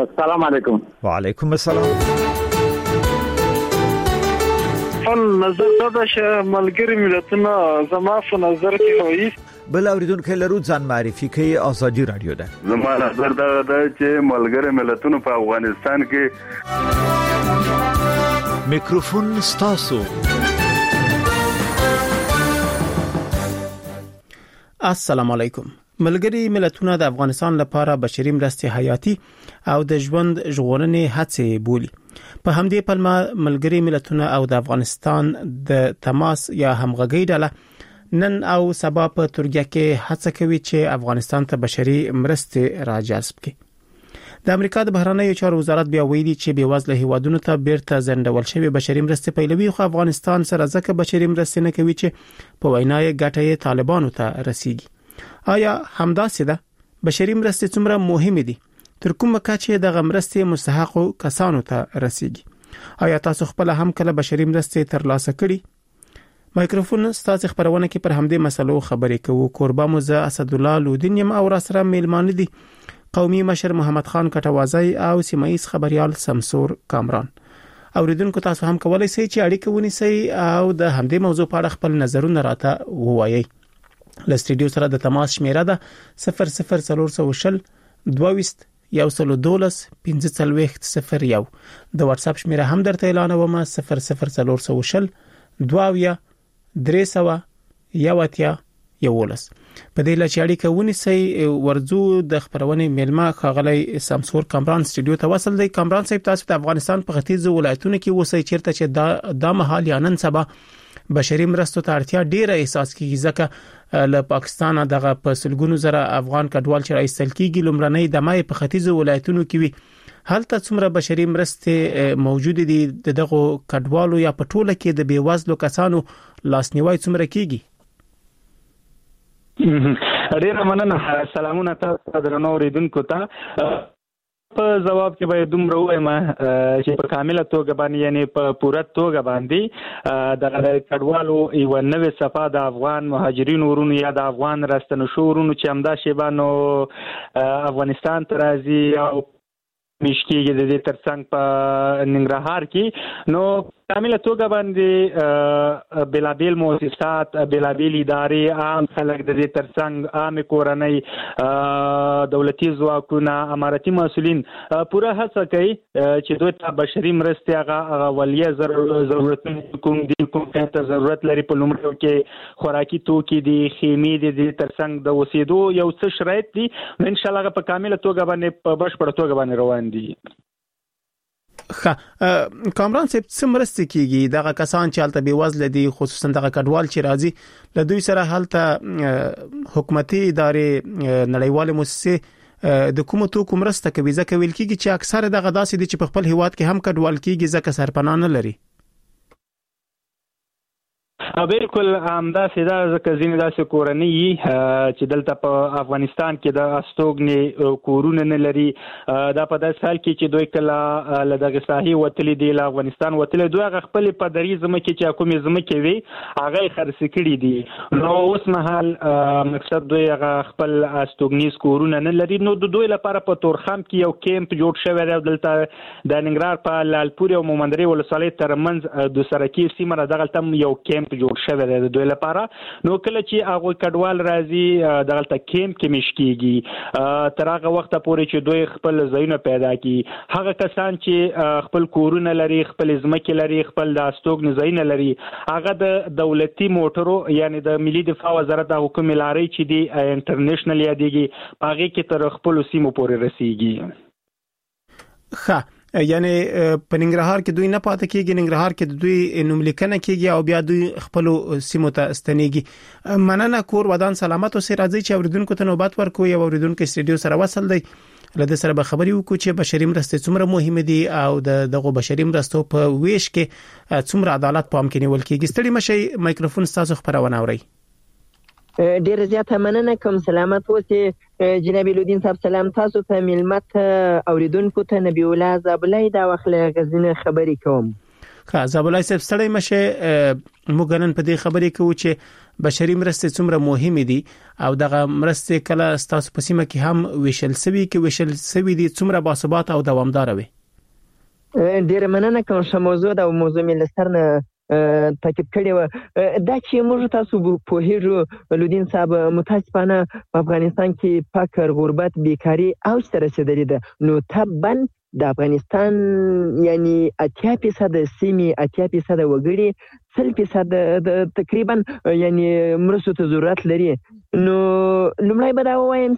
سلام علیکم. وعلیکم السلام. نظر دا چې ملګری ملتونه زما په نظر کې هوي بل اوریدونکو لرو ځان معرفي کوي. ازادي رادیو ده. زما نظر دا چې ملګری ملتونه په افغانستان کې میکروفون ستاسو. السلام علیکم. ملګری ملتونه د افغانستان لپاره بشري مرستې حیاتي او د ژوند ژغورنې هڅې بولي. په همدې پلمه ملګری ملتونه او د افغانستان د تماس یا همغږي ډله نن او سبا په ترکیه کې هڅه کوي چې افغانستان ته بشري مرستې راجذب کړي. د امریکا د بهرنیو چارو وزارت بیا ویلي چې بېوزله هیوادونو ته بیرته ځنډول شوی بشري مرستې پیلوي، خو افغانستان سره ځکه بشري مرستې نه کوي چې په وینا یې ګټه یې طالبانو ته رسیږي. آیا همداسې ده؟ بشري مرستې څومره مهمې دي؟ تر کومه کچه دغه مرستې مستحقو کسانو ته رسیږي؟ آیا تاسو خپل هم کله بشري مرستې ترلاسه کړي؟ مایکروفون ستاسو خبرونه کې پر همدې مسلو خبرې کوو. کوربه مو زه اسد الله لودین یم او را سره میلمانه دي قومي مشر محمد خان کټوازی او سیمایي خبريال سمسور کامران. اوریدونکو تاسو هم کولای شئ چې اړیکه ونیسئ او د همدې موضوع په اړه خپل نظرونه راته ووایئ. له سټډیو سره د تماس شمیره ده 00420 22 112 1501. د واتس اپ شمیره هم درته اعلانوم 00420 22 311. په دې لچ اړیکه ونیسئ. ورزو د خبرونه میلمه خاغلی سمسور کامران سټډیو ته وصل دی. کامران صاحب، تاسو د افغانستان په ختیځو ولایتونو کې اوسئ چیرته چې د مهال یا نن سبا بشري مرستو ته اړتیا ډیره احساس کیږي، ځکه له پاکستان دغه په سلګونو زره افغان کډوال چې راځل کیږي لمړنۍ دمه په ختیځو ولایتونو کې وي. هلته څومره بشري مرستې موجود دي دغه کډوالو یا په ټوله کې د بیوزلو کسانو لاسنیوي څومره کیږي؟ ډیر مننه. سلامونه تاسو درنو اوریدونکو ته. په جواب کې به دومره وایم چې په کامله توګه باندې یعنی په پوره توګه باندې د کډوالو یو نوې صفه د افغان مهاجرینو ورونو یا د افغان راستنشو ورونو چې همدا شیبانو افغانستان ته راځي او مشکیږي د دې ترڅنګ په ننګرهار کې نو کامله توګه باندې بلابل مؤسسات بلابل ادارې عام خلک د دې ترڅنګ عام کورنۍ دولتي ځواکونه اماراتي مسؤلین پوره هڅه کوي چې دوی ته بشري مرستې هغه ولیه ضرورتونه کوم دي، کوم ته ضرورت لري. په لومړیو کې خوراکي توکي دي، خیمې دي، د ترڅنګ د اوسېدو یو څه شرایط دي. ان شاء الله په کامله توګه باندې په بشپړه توګه باندې روان دي. کامران صاحب، څه مرستې کیږي دغه کسان چې حالت بیوزله دي، خصوصا دغه کډوال چې راځي له دوی سره حالت حکومتي ادارې نړیواله مؤسسې د کوم توکو مرسته کوي؟ ځکه ویل کیږي چې اکثره دغه داسې دي چې په خپل هیواد کې هم کډوال کیږي ځکه سرپناه نه لري. بالکل همدا سیده ځکه ځینې داسې کورنۍ چې دلته په افغانستان کې د استوګنې کورونه نه لري. دا په داسې حال کې چې دوی کله له دغه ساحې وتلي دي، له افغانستان وتلي دوی هغه خپل پدري ځمکې چې کومې ځمکې وي هغه خرڅ کړي دي. نو اوس مهال مقصد دوی هغه خپل استوګنیز کورونه نه لري. نو د دوی لپاره په تورخم کې یو کیمپ جوړ شوی دی. دلته د ننګرهار په لالپور او مومندرې ولسوالۍ ترمنځ د سرکې سیمه دغلته یو کیمپ جوړ شوی دی د دوی لپاره. نو کله چې هغه کډوال راځي دغلته کیمپ کې مشکیږي تر هغه وخت پورې چې دوی خپل ځایونه پیدا کړي. هغه کسان چې خپل کورونه لري، خپل ځمکې لري، خپل د استوګن ځایونه لري، هغه د دولتي موټرو یعنی د ملي دفاع وزارت د حکومت لاري چې دی انټرنیشنل یادېږي هغه کې تر خپل سیمو پورې رسیږي. یعنی په ننګرهار کې دوی نه پاتې کېږي، ننګرهار کې دوی نوملیکنه کېږي او بیا دوی خپل سیمو ته ستنېږي. مننه. کور ودان سلامت اوسئ. راځي چې اوریدونکو ته نوبت ورکو. یو اوریدونکو سټډیو سره وصل دی، له دې سره به خبرې وکړو چې بشري مرستې څومره مهمه دي او دغه بشري مرستو په ویش کې څومره عدالت پام کې نیول کېږي. ستړي مشي، مایکروفون تاسو خبرونه اورئ. ډیر زیاته مننه کوم. سلامت اوسئ جناب لودین صاحب. سلام تاسو ته، ملمت اوریدونکو ته. نبی الله زابلای دا وخت له غزنه خبرې کوم. زابلای صاحب ستړی مشه موږ نن په دې خبرې کوو چې بشري مرستې څومره مهمه دي او دغه مرستې کله ستاسو په سیمه کې هم ویشل سوي دي څومره باثبات او دوامدار وي. ډیر مننه کوم چې موضوع دا موضوع مې لسترنه تاکید کړی و دا چې موږ تاسو په هیرو لودین صاحب متاسفانه په افغانستان کې فقر غربت بیکاری او سره رسیدلی ده نو تبا د افغانستان یعنی 80% سیمې 80% وګړي 100% تقریبا یعنی مرستو ته ضرورت لري نو لومړی به دا وایم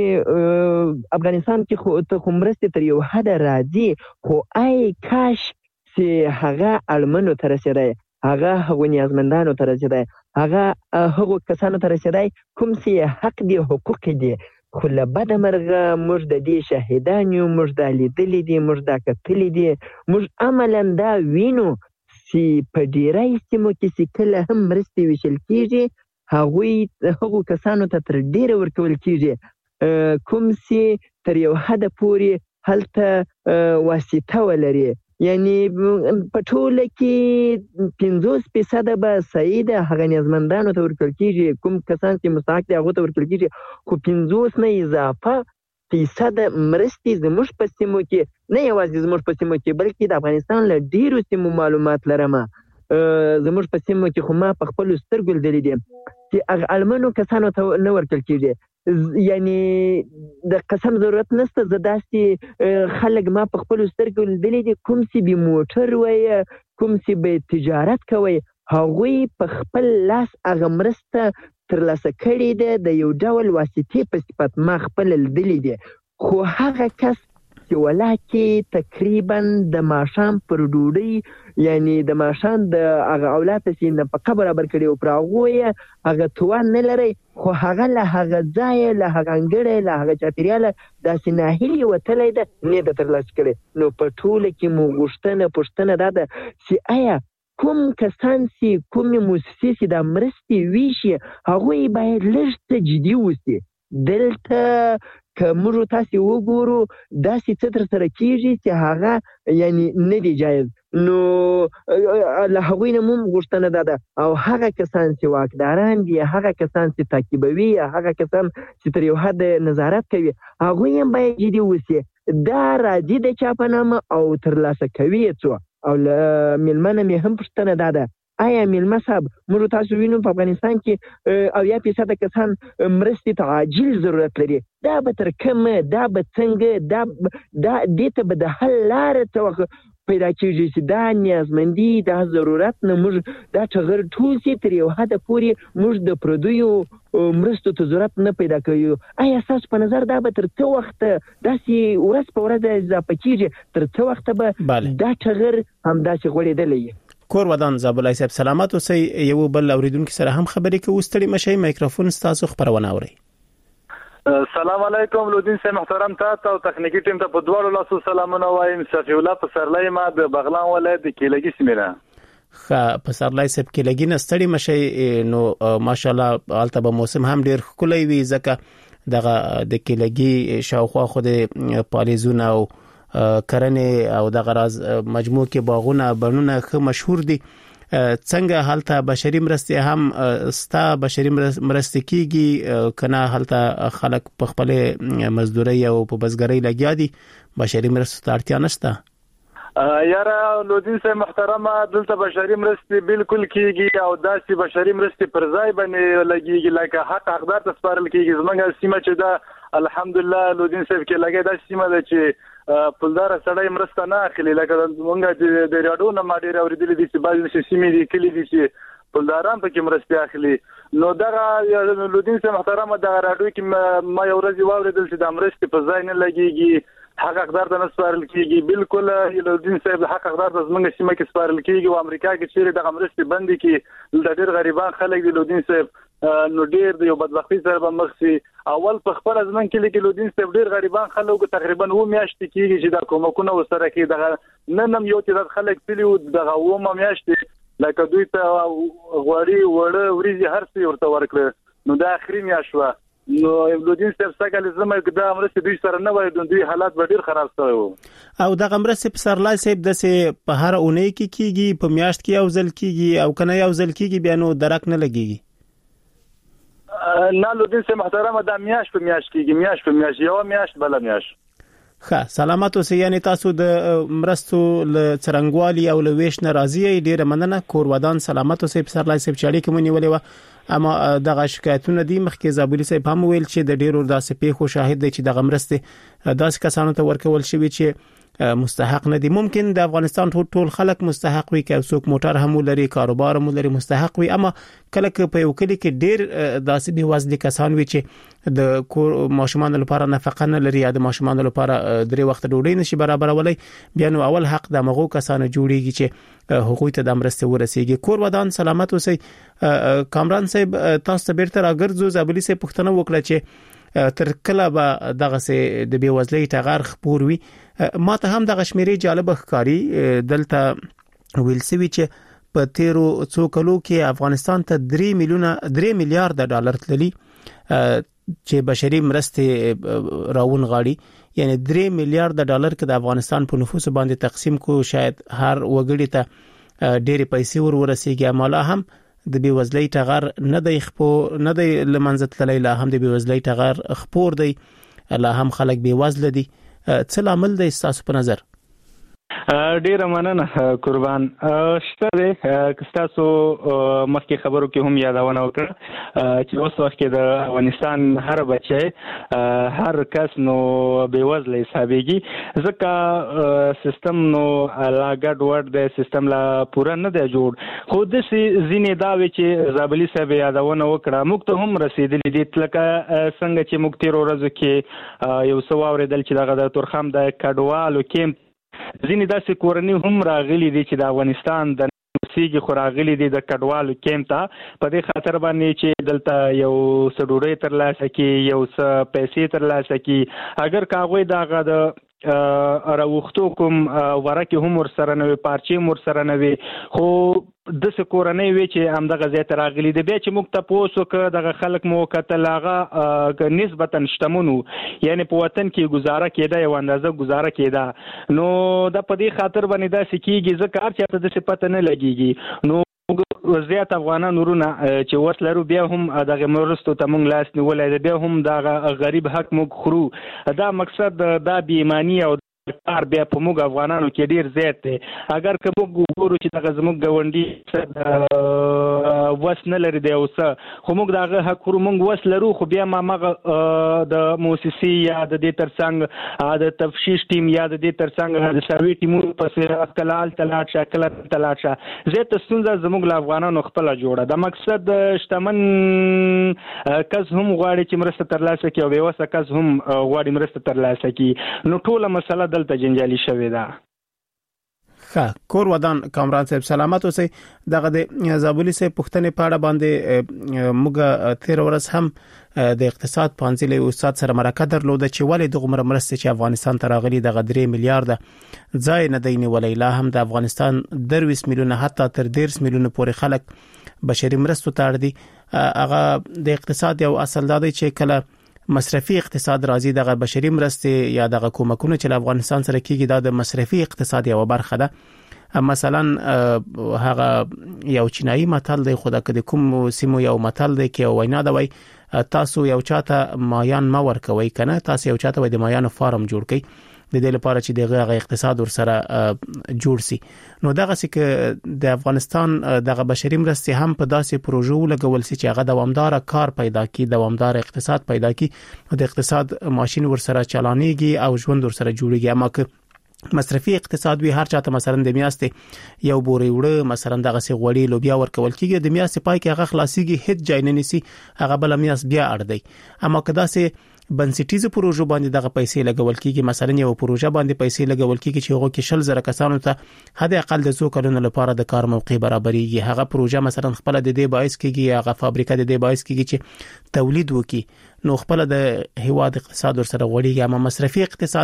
چې افغانستان کې خو مرستې تر یو حد راځي خو آی کاش چې هغه اړمنو ته رسیدای هغه هغو نیازمندانو ته رسیدای هغه هغو کسانو ته رسیدای کوم چې حق دي حقوق دي خو له بده مرغه موږ د دې شاهدان یو موږ دا لیدلي دي موږ دا کتلي دي موږ عملا دا وینو چې په ډیری سیمو کې چې کله هم مرستې ویشل کېږي هغو کسانو ته تر ډیره ورکول کېږي کوم چې تر یو حده پورې هلته واسطه ولري یعنی په ټوله کې 50% به صحیح ده هغه نیازمندانو ته ورکول کېږي کوم کسان چې مستحق دي هغو ته ورکول کېږي خو 50 نه اضافه فیصد مرستې زموږ په سیمو کې نه یوازې زموږ په سیمو کې بلکې د افغانستان له ډیرو سیمو معلومات لرم زموږ په سیمو کې خو ما په خپلو سترګو لیدلي دي چې هغه اړمنو کسانو ته نه ورکول کېږي یعنی د قسم ضرورت نشته زه داسې خلک ما په خپلو سترګو لیدلي دي کوم چې به موټر وایي کوم چې به تجارت کوي هغوی په خپل لاس هغه مرسته ترلاسه کړې ده د یو ډول واسطې په صفت ما خپل لیدلي دي خو هغه کس چې ولاکې تقریبا د ماښام پر ډوډۍ یعنی د ماښام د هغه اولاد چې نفقه برابر کړي او پر هغوی هغه توان نه لري خو هغه له هغه ځایه له هغه انګړه له هغه چاپیریاله داسې ناهیلي وتلی ده نه ده ترلاسه کړې نو په ټوله کې مو پوښتنه دا ده چې آیا کوم کسان چې کومې موسسې چې دا مرستې ویشي هغوی باید لږ څه جدي اوسي دلته که موږ تاسې وګورو داسې څه ترسره کېږي چې هغه یعنی نه دی جایز نو له هغوی نه مو غوښتنه دا ده او هغه کسان چې واکداران دي هغه کسان چې تعقیبوي هغه کسان چې تر یو حد نظارت کوي هغوی هم باید جدي اوسي دا راځي د چا په نامه او ترلاسه کوي څو او له میلمنه مې هم پوښتنه دا ده آیا میلمه صاحب موږ تاسو وینو په افغانستان کې 80% کسان مرستې ته عاجل ضرورت لري دا به تر کومه دا به څنګه دا دې ته به د حل لاره څه پیدا کېږي چې دا نیازمندي دا ضرورت نه موږ دا ټغر ټول چې تر یو حده پورې موږ د پردیو مرستو ته ضرورت نه پیدا کوو آیا ستاسو په نظر دا به تر څه وخته داسې ورځ په ورځ اضافه کېږي تر څه وخته به دا ټغر همداسې غوړېدلی کور ودان زابلای صاحب سلامات اوسئ یو بل اوریدونکو سره هم خبرې کوو ستړي مشي مایکروفون ستاسو خبرونه اوري السلام علیکم لودین صاحب محترم تاسو او تخنیکی ټیم ته په دواړو لاسو سلامونه وایم صفی الله پسرلی ما د بغلان ولایت د کیلګي سیمه پسرلی صاحب کیلګي نه ستړي مشي نو ماشاءالله البته به موسم هم ډیر ښکلی وي ځکه دغه د کیلګي شاوخوا خو د پالیزونه او کرنې او د غراز مجموع کې باغونه بڼونه خو مشهور دي څنګه حالته بشري مرستې هم ستا بشري مرستې کیږي کنه حالته خلک په خپل مزدوري او په بزګرۍ لګیا دي بشري مرستې ته اړتیا نشته یاره لودین صاحب محترمه دلته بشري مرستې بالکل کیږي او داسې بشري مرستې پر ځای باندې لګیږي لکه حق حقدار ته سپارل کیږي زمونږ سیمه چې دا الحمدلله لودین صاحب کې لګي دا سیمه ده چې پلدار سړی مرسته نه اخلي لکه مونږ د راډیو نه ما ډیر اوریدلې دي چې بعضې سیمې دي کلی دي چې پلداران پکې مرستې اخلي نو دغه لودین صاحب محترمه دغه راډیو کې ما یو ورځ واوریدل چې د مرستې په ځای نه لګیږي حق حقدار ته نه سپارل کیږي بالکل لودین صاحب حق حقدار ته زمونږ سیمه کې سپارل کیږي او امریکا کې چیرې دغه مرستې بندي کې د ډیر غریبان خلک دي لودین صاحب نو ډیر د یو بدبختی سره به مخ شي اول په خبر ازمن کې لودین صاحب ډیر غریبان خلکو تقریبا و میاشتې کېږي چې د کومکونه وسره کې دغه نن یو چې د خلک تلیو دغه و میاشتې لکه دوی ته غوړي وړه وريزي هر څه ورته ورکړه نو دا اخري میاشت نو لودین صاحب څنګه زما دا مرسته دوی سره نه وای دوی حالات به ډیر خراب شوی وو او دا مرسته په سرلای صاحب د سه په هر اونۍ کې کیږي په میاشت کې یو ځل کیږي او کنه یو ځل کیږي بیا نو درک نه لګيږي نه لودین صاحب محترمه دا میاشت په میاشت کیږي میاشت په میاشت یو میاشت بل میاشت ښه سلامات اوسئ یعنی تاسو د مرستو ل څرنګوالي او ل ویش ناراضي ډیره مننه کور ودان سلامات اوسئ په سرلای صاحب چالي کوم نیولې و اما دغه شکایتونه دي مخکې زابلی صاحب هم ویل چې د ډیرو داسې پیښو شاهد دي چې دغه مرسته داسې کسانو ته ورکول شوی چې مستحق نه دي ممکن د افغانستان ټول خلک مستحق وي که څوک موټر هم لري کاروبار هم لري مستحق وي اما کله په یو کلی کې ډیر داسې به وزن کسان وي چې د ماشومان لپاره نفقه نه لري یا د ماشومان لپاره درې وخت ډوډۍ نشي برابرولای بیا نو اول حق د مغو کسانو جوړیږي چې حقوق ته د مرسته ورسیږي کور ودان سلامت اوسئ کامران صاحب تاسو ته بیرته راګرځو زابلی صاحب پوښتنه وکړه چې تر کله به دغه سه د بیوزلۍ ټغر خپور وي ما ته هم دغه شمیرې جالب ښکاری دلته ویل سوي چې په تیرو څو کلو کې افغانستان ته 3 میلیارډ ډالر تللی چې بشري مرسته راون غاړي یعنی 3 میلیارډ ډالر کې د افغانستان په نفوس باندې تقسیم کو شاید هر وګړي ته ډېری پیسې ورسیږي مالا هم د بیوزلۍ ټغر نه دی لمنځه تللی لا هم د بیوزلۍ ټغر خپور دی لا هم خلک بیوزله دي څه لامل دی تاسو په نظر ډیر مننه قربان شته تاسو مخکې خبرو کې هم یادونه وکړه چې اوس وخت کې د افغانستان هر بچی هر کس نو بیوزله حسابيږي ځکه سیستم نو لا ګډ وډ د سیستم لا پوره نه دی جوړ خو د زینې داوي چې زابلی صاحب یادونه وکړه موږ ته هم رسیدلې دي لکه څنګه چې موږ تیر ورځو کې یو څو اوریدل چې دغه د تورخم د کډوالو کیمپ ځینې داسې کورنۍ هم راغلي دي چې د افغانستان د سیګي خوراغلي دي د کډوالو کیمپ ته په دې خاطر باندې چې دلته یو سډوري تر لاسه کې یو څه پیسې تر لاسه کې اگر کاغوي داغه د راوختو کوم ورکه هم ور سره نوې پارچې مور سره نوې خو د سکورنۍ وی چې همدغه ځای ته راغلي دي بیا چې موږ ته پوسو ک دغه خلک مو کتلاغه نسبتا شتمنو یعنی په وطن کې گزاره کېده یو اندازه گزاره کېده نو د په دې خاطر باندې دا سکیږي ځکه هر چاته د صفات نه لګيږي نو زیات افغانان ورونه چې ورسلرو بیا هم دغه مرستو ته مونږ لاس نیولای بیا هم دغه غریب حق موږ خورو دا مقصد دا بې ایمانی او کار بیا په موږ افغانانو کې ډیر زیات دی اگر که موږ وګورو چې دغه زموږ غونډي وسنه لري دی اوس خو موږ دغه حق خورو موږ وسلرو خو بیا ماغه د موسسي یا د دې ترڅنګ د تفشیش ټیم یا د دې ترڅنګ د سروي ټیمونو پسې خلال تلاټ شکل تلاټ زیات ستونزه زموږ افغانانو خپل جوړه د مقصد شتمن کس هم غواړي چې مرسته ترلاسه کړي او بیوسه کس هم غواړي مرسته ترلاسه کړي نو ټوله مسله دلته جنجالي شوې ده ښه کور ودان کامران صاحب سلامت اوسئ دغه د زابلی صاحب پښتنې پاړه باندې موږ تیر ورځ هم د اقتصاد پانځلې استاد سره مرکه درلوده چې ولې دغه مرسته چې افغانستان ته راغلي د 3 میلیارډ ځای نه دی نیولای لا هم د افغانستان 20 میلیونه حتی تر 10 میلیونه پورې خلک بشري مرستو ته اړ دي هغه د اقتصاد یو اصل دی چې کله مصرفي اقتصاد راځي دغه بشري مرسته یا دغه کومکونه چې افغانستان سره کیږي د مصرفي اقتصاد یو برخه ده مثلا هغه یو چینایي متل دی خو د کوم سیمو یو متل دی کې وینا دا وای تاسو یو چاته مایان ما ورکوي کنه تاسو یو چاته وای د مایانو فارم جوړ کړئ د دې لپاره چې دغه اقتصاد ور سره جوړ سي نو دغه چې د افغانستان دغه بشري مرستې هم په داسې پروژو لګول سي چې هغه دوامدار کار پیدا کړي دوامدار اقتصاد پیدا کړي د اقتصاد ماشين ور سره چلانيږي او ژوند ور سره جوړيږي اما که مصرفي اقتصاد وی هر چاته مثلا د میاشتې یو بوري وړه مثلا دغه سي غوړي لوبیا ورکول کیږي د میاشتې پای کې هغه خلاصيږي هیڅ ځای نه نسی هغه بل میاشت بیا اړ دی اما که داسې بنسټیزه پروژو باندې دغه پیسې لګول کیږي مثلا یو پروژه باندې پیسې لګول کیږي چې هغه کې 100,000 کسانو ته حد اقل د 2 کلونو لپاره د کار موقع برابرېږي هغه پروژه مثلا خپل د دې باعث کیږي هغه فابریکه د دې باعث کیږي چې تولید وکړي نو خپل د هیواد اقتصاد ور سره غوړیږي اما مصرفي اقتصاد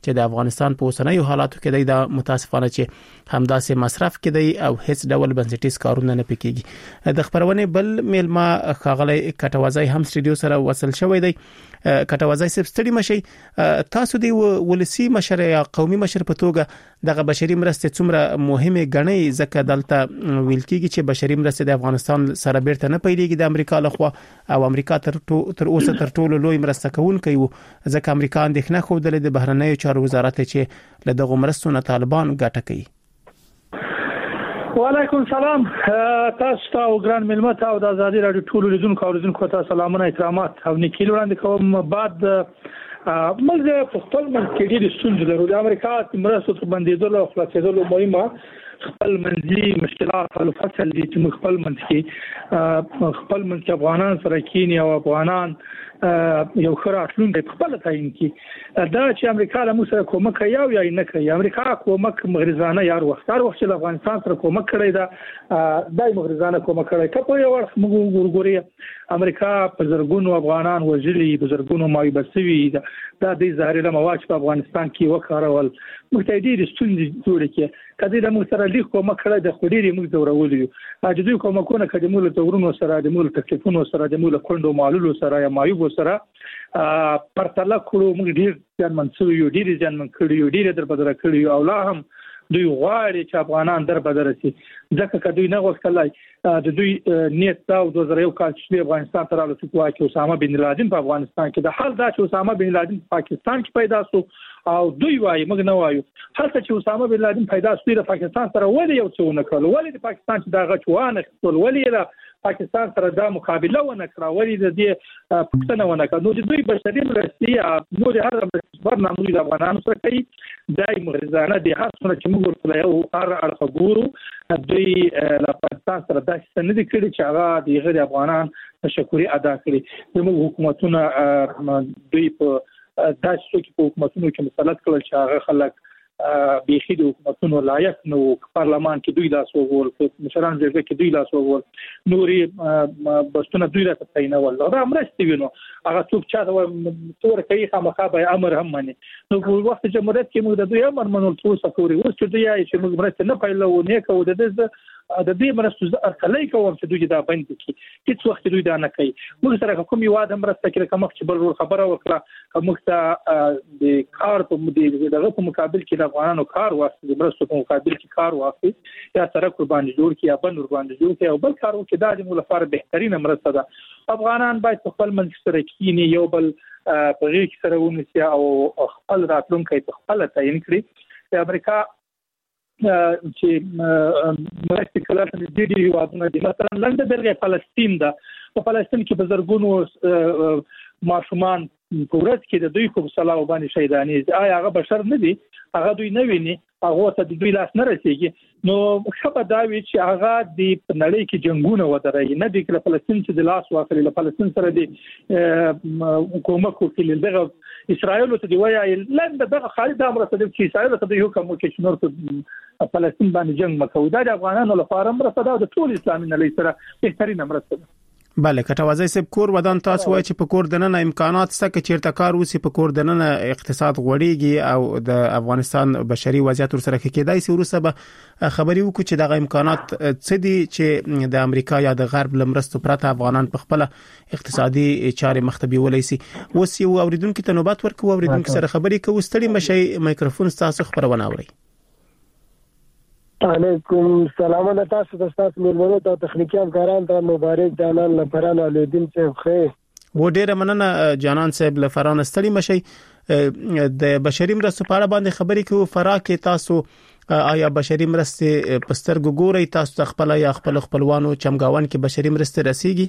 چې د افغانستان په اوسنیو حالاتو کې د متاسفانه چې همداسې مصرف کړي او هیڅ ډول بنسټیز کارونه نه پکېږي. د خبرونه بل میلما خاغلی کټوازی هم سټډیو سره وصل شوی دی. کټوازی سب ستړي مشي، تاسو دی ولسی مشر یا قومي مشر په توګه دغه بشري مرستې څومره مهمه غني ځکه دلته ویل کېږي چې بشري مرستې د افغانستان سره بیرته نه پیلېږي د امریکا لخوا او امریکا تر اوسه تر ټولو لوی مرسته کوونکی وو ځکه امریکا اندېښنه خوده د بهرنیو چارو وزارت چې له دغه مرستو نه طالبان ګټه کوي. وعلیکم سلام تاسو ته او ګران ملمت او د ازادي رادیو ټولو لیدونکو او لیدونکو ته سلامونه احترامات او نیکي وړاندې کوم. بعد موږ په خپل منځ کې ډېر ستونزې لرو. د امریکا مرستو ته بندیدل او خلاصېدل مهمه خپل منځي مشکلات او فصل دي چې خپل منځ کې خپل منځ کې افغانان سره کینی او افغانان یو خرافلون د خپل تعین کی دا چې امریکا له موږ سره کومک کوي یا نه کوي. امریکا کومک مغرضانه یار وخت چې افغانستان سره کومک کړی دا دای مغرضانه کومک کړی کپو یو وخت موږ ګورګوري امریکا په زرګونو افغانان وژلي په زرګونو مایوب شوي دا د زهري مواج په افغانستان کې وکړول. متحدي ستونزې جوړ کړي کدی د موږ سره لیک کومک کړی د خوري موږ زورولو چې دوی کومکونه کړي موږ له ورونو سره د موږ تکلیفونو سره د موږ کندو مالولو سره یا مایوب سره پرتله کړو. موږ ډیر ځان منسوي یو ډیر ځان من کړی ډیر در بدر کړی او لا هم دوی غواړي چې افغانان در بدر شي ځکه کدی نه غوښتلای د دوی نیت دا 2001 کال چې افغانستان ته راغلی چې اسامه بن لادن په افغانستان کې د حال دا چې اسامه بن لادن په پاکستان کې پیدا شو او دوی وايي موږ نه وایو هلته چې اسامه بن لادن پیدا شو د پاکستان سره ولې یو څه نه کړل ولې د پاکستان چې دا غچوانه خپل ولې د پاکستان سره دا مقابله ونه کړه ولې د دې پښتنه ونه کړه. نو د دوی بشري مرستې نو د هر برنامه د افغانانو سره کوي دای مغرضانه د هڅونه چې موږ ورته یو هر اړخ ګورو دوی له پاکستان سره دا څه نه دي کړی چې هغه د غیر افغانان تشکر ادا کړي. زموږ حکومتونه دوی په داسې څوک په حکومتونو کې مسلط کړل چې هغه خلک بيخي د حکومتونو لایق نو پارلمان کې دوی لاس وګول مشران جرګه کې دوی لاس وګول نوري بستونه دوی لا تاینول دا مرستې وینو هغه څوک چې تور کوي خامخا به امر هم مني. نو په وخت جمهوریت کې موږ د دوی امر منول څه کوي اوس چې دوی چې موږ مرسته نه پایلو نه کوو د دې مرستو ارکلای کوم چې دوی دا بند کړي هیڅ وخت دوی دا نه کوي. موږ سره کوم یو ادم مرسته کې کوم چې بل خبره وکړه موږ ته د کار په دغه په مقابل کې د افغانانو کار واسطه د مرستو په مقابل کې کار واخلي یا سره قرباني جوړ کړي یا بل قرباني جوړ کړي او بل کار وکړي دا د موږ لپاره بهترینه مرسته ده. افغانان باید خپل منځ سره کینی یو بل په غیږ سره ونیسي او خپل راتلونکي په خپل تعین کړي. د امریکا چې مرستې کله د دې هیوادونو د مثلا لنډه درګه فلسطین ده په فلسطین کې بزرګونو ماشومان په ورځ کې د دوی په سلاو باندې شهیداني آیا هغه بشر نه دي هغه دوی نه ویني هغه ته د دوی لاس نه رسیږي. نو خبر دا وی چې هغه د نړۍ کې جنگونه ودرېږي نه د فلسطین چې د لاس واخلي له فلسطین سره د کومک وکړي دغه اسرائیل ته دی وایي لنډه دغه خالد امر ته د اسرائیل ته د حکم وکړي چې نور په فلسطین باندې جنگ مکو دا د افغانانو لپاره مرسته ده د ټول اسلامي نړۍ سره بهترینه مرسته ده. بله کټوازی سب کور ودان تاسو وایي چې په کور دننه امکانات سکه چیرته کار وسی په کور دننه اقتصاد غوړیږي او د افغانستان بشري وضعیت سره کېدای شي ورسره به خبري وکړو چې دغه امکانات څه دي چې د امریکا یا د غرب لمرستو پرته افغانان په خپل اقتصادي چارې مختبي ولای شي. اوس یو اوریدونکو ته نوبت ورکوو اوریدونکو سره خبري کوو ستړي مشي مایکروفون تاسو خبرونه اوري. علیکم سلام علیکم تاسو د تاسو ملمنو ته تخنیکی همکاران ته مبارک جانان لفران الیدین صاحب خیر و ډیره مننه جانان صاحب لفران ستړي مشي د بشري مرستو په اړه باندې خبرې کوو. فرا کې تاسو آیا بشري مرستې پسترګو ګوري تاسو خپل یا خپلوانو چمګاون کې بشري مرستې رسیږي؟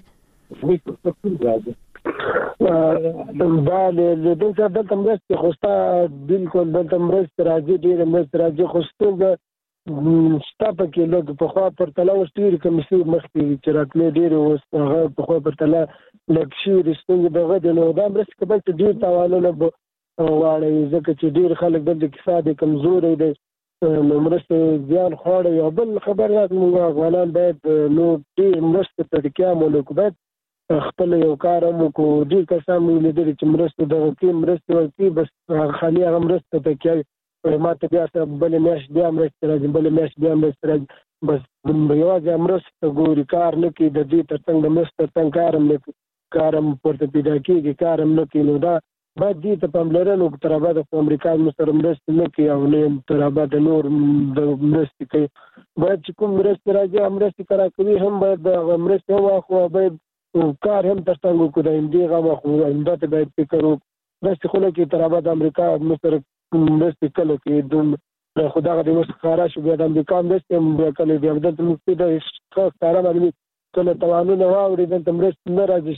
دا د دې څخه د مرستې خوستا بالکل د مرستې راځي ډیر مرستې راځي خوسته سټاپ کې لږ په خوا پر تلا وستوري کمیسي مخکې چې راتلې ډېر وسغه په خوا پر تلا لږ شي رښتینی دغه د نو دا مرسته کبل چې ډېر تاوانونه واړي ځکه چې ډېر خلک د اقتصاد کمزوري دي نو مرسته ځان خوړې او بل خبر راځي موږ افغانان باید نو ډېر مرسته ته کېامو باید خپل یو کار مو کو دي کسان مو لیدل چې مرسته دغه کې مرسته ورکړي بس خالي هغه مرسته ته کوي ماته بیا بل میاش بیا مرسته راځي بل میاش بیا مرسته راځي بس یوازې مرسته ګوري کار نه کوي د دې ترڅنګ د مرسته څنګه کارم نه کارم پورته پیدا کېږي کارم نه کوي نو دا باید دې ته پاملرنه وکړو تر ابده خو امریکا سره مرسته نه کوي او نه تر ابده نور د مرستې کوي باید چې کوم مرسته راځي مرسته کرا کوي هم باید د مرسته واخو باید کار هم ترڅنګ وکړو د دې غوا خو انده ته باید فکر وکړو مرسته خو نه کوي تر ابده امریکا سره مرسته کله کوي دوم خدا غږ د مسخره شو بیا د امریکا مرسته کله بیا د مفتی د ښکارا باندې کله توانونه واوري د مرسته نه راځي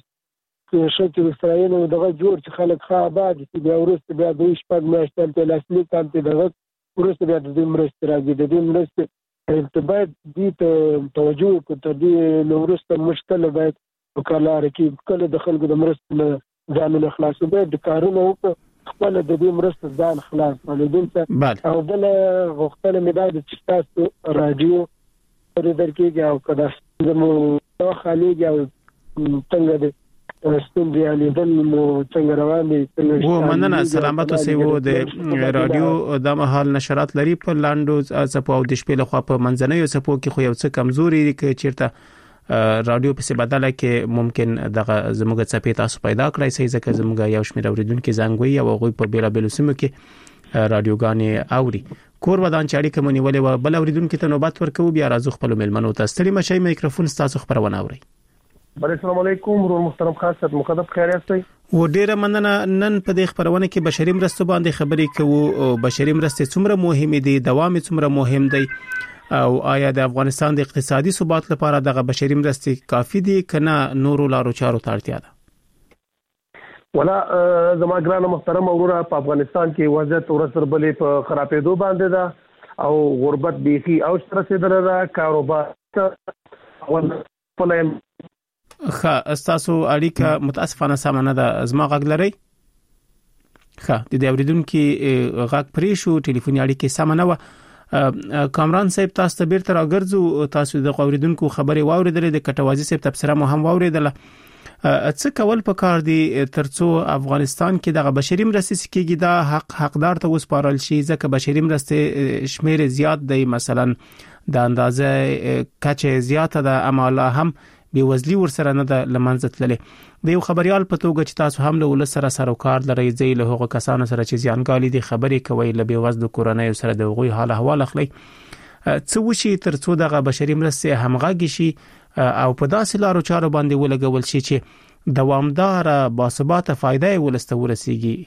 شکل اسرائیل دغه جوړ چې خلک ښه آباد شي بیا ورسته بیا د شپږ میاشتې په لاسلیک باندې دغه ورسته بیا د دې مرسته راځي د دې مرسته باید دې ته توجه وکړو تر دې نو ورسته مشکل باید وکړه کې کله د خلکو د مرسته ځانونه خلاصو باید د کارونه وکړو خپل د دې مرسته ځان خلاص کړو او بل غوښتنه مې دا چې تاسو رادیو پرې درکېږي او کدا زمو خالي او څنګه ستوندې الیدل مو څنګه روان دي و مننه سلامت اوسئ و د رادیو د مهال نشرات لري په لاندو څپو او د شپې له خوا په منځنیو څپو کې خو یو څه کمزوري دي چې چیرته رادیو په بدله کې ممکن دغه زموږ څپې تاسو پیدا کړئ سي ځکه زموږ یو شمېر اوریدونکو زنګ وي او غوي په بیلا بیل سیمو کې رادیوګانې اوري کور ودان چې اړیکه مونیولې و بل اوریدونکو ته نوبت ورکو بیا راځو خپل ملمنو ته ستړي مشي میکروفون تاسو خبرونه اوري السلام علیکم ورور محترم خاصت مقدم خیر یاستئ و ډیره مننه نن په دې خبرونه کې بشري مرستو باندې خبرې کوو بشري مرستې څومره مهمه دي دوام څومره مهم دی او آیا د افغانستان د اقتصادي ثبات لپاره دغه بشري مرستې کافي دي کنه نورو لارو چارو ته اړتیا ده ولا زما ګران محترم ورور په افغانستان کې وضعیت ورسره بلې په خرابېدو باندې ده او غربت بيخي او سره رسیدل را کاروبار او په استاسو اړیکه متاسفانه سمانه ده زما غږ لري د دې اوریدونکو غږ پرې شو ټلیفوني اړیکه سمانه و کامران صاحب تاسو ته بیرته راګرځو تاسو د اوریدونکو خبري واوریدل د کټوازی صاحب تبصره مو هم واوریدل څه کول پکار دي ترڅو افغانستان کې د بشري مرستې کېږي دا حقدار ته وسپارل شي ځکه بشري مرستې شمیر زیات دی مثلا د اندازې کچه زیاته ده اما هم بیوزلی ورسره نه د لمنځه تللې د یو خبريال په توګه چې تاسو هم له ول سره سروکار لري ځای له هغه کسانو سره چې زیانګالي دي خبرې کوي له بیوزلو کورنۍ سره د غوي حال احوال اخلي څه وشي ترڅو دغه بشري مرستې همغږي شي او په داسې لارو چارو باندې ولګول شي چې دوامدار باثباته فائدې ولسته ورسیږي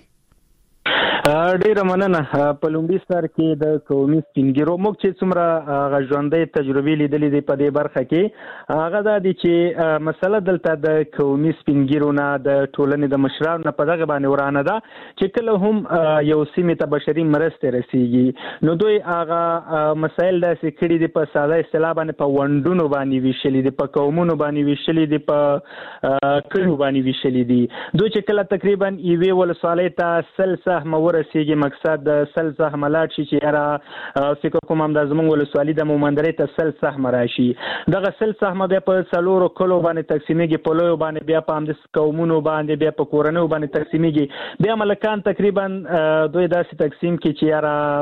ډیره مننه په لومړي سر کې د قومي سپینګیرو موږ چې څومره غژوندې تجربې لیدلې دي په دې برخه کې هغه دا دي چې مسله دلته د قومي سپینګیرو نه د ټولنې د مشرانو په دغه باندې ورانه ده چې کله هم یو سیمه ته بشري مرسته رسیږي نو دوی هغه مسایل داسې کړي دي په ساده اصطلاح باندې په وندونو باندې ویشلې دي په قومونو باندې ویشلې دي په کلو باندې ویشلې دي دوی چې کله تقریبا ایوي ولسوالۍ ته سلسه ورسیږي مقصد د سل زحملات شي چې را فکر کوم هم د زمونږ ولسوالۍ د مومندرې ته سل زحم راشي دغه سل زحم بیا په څلورو کلو باندې تقسیمېږي په لویو باندې بیا په همدې قومونو باندې بیا په کورنیو باندې تقسیمېږي بیا ملکان تقریبا دوی داسې تقسیم کې چې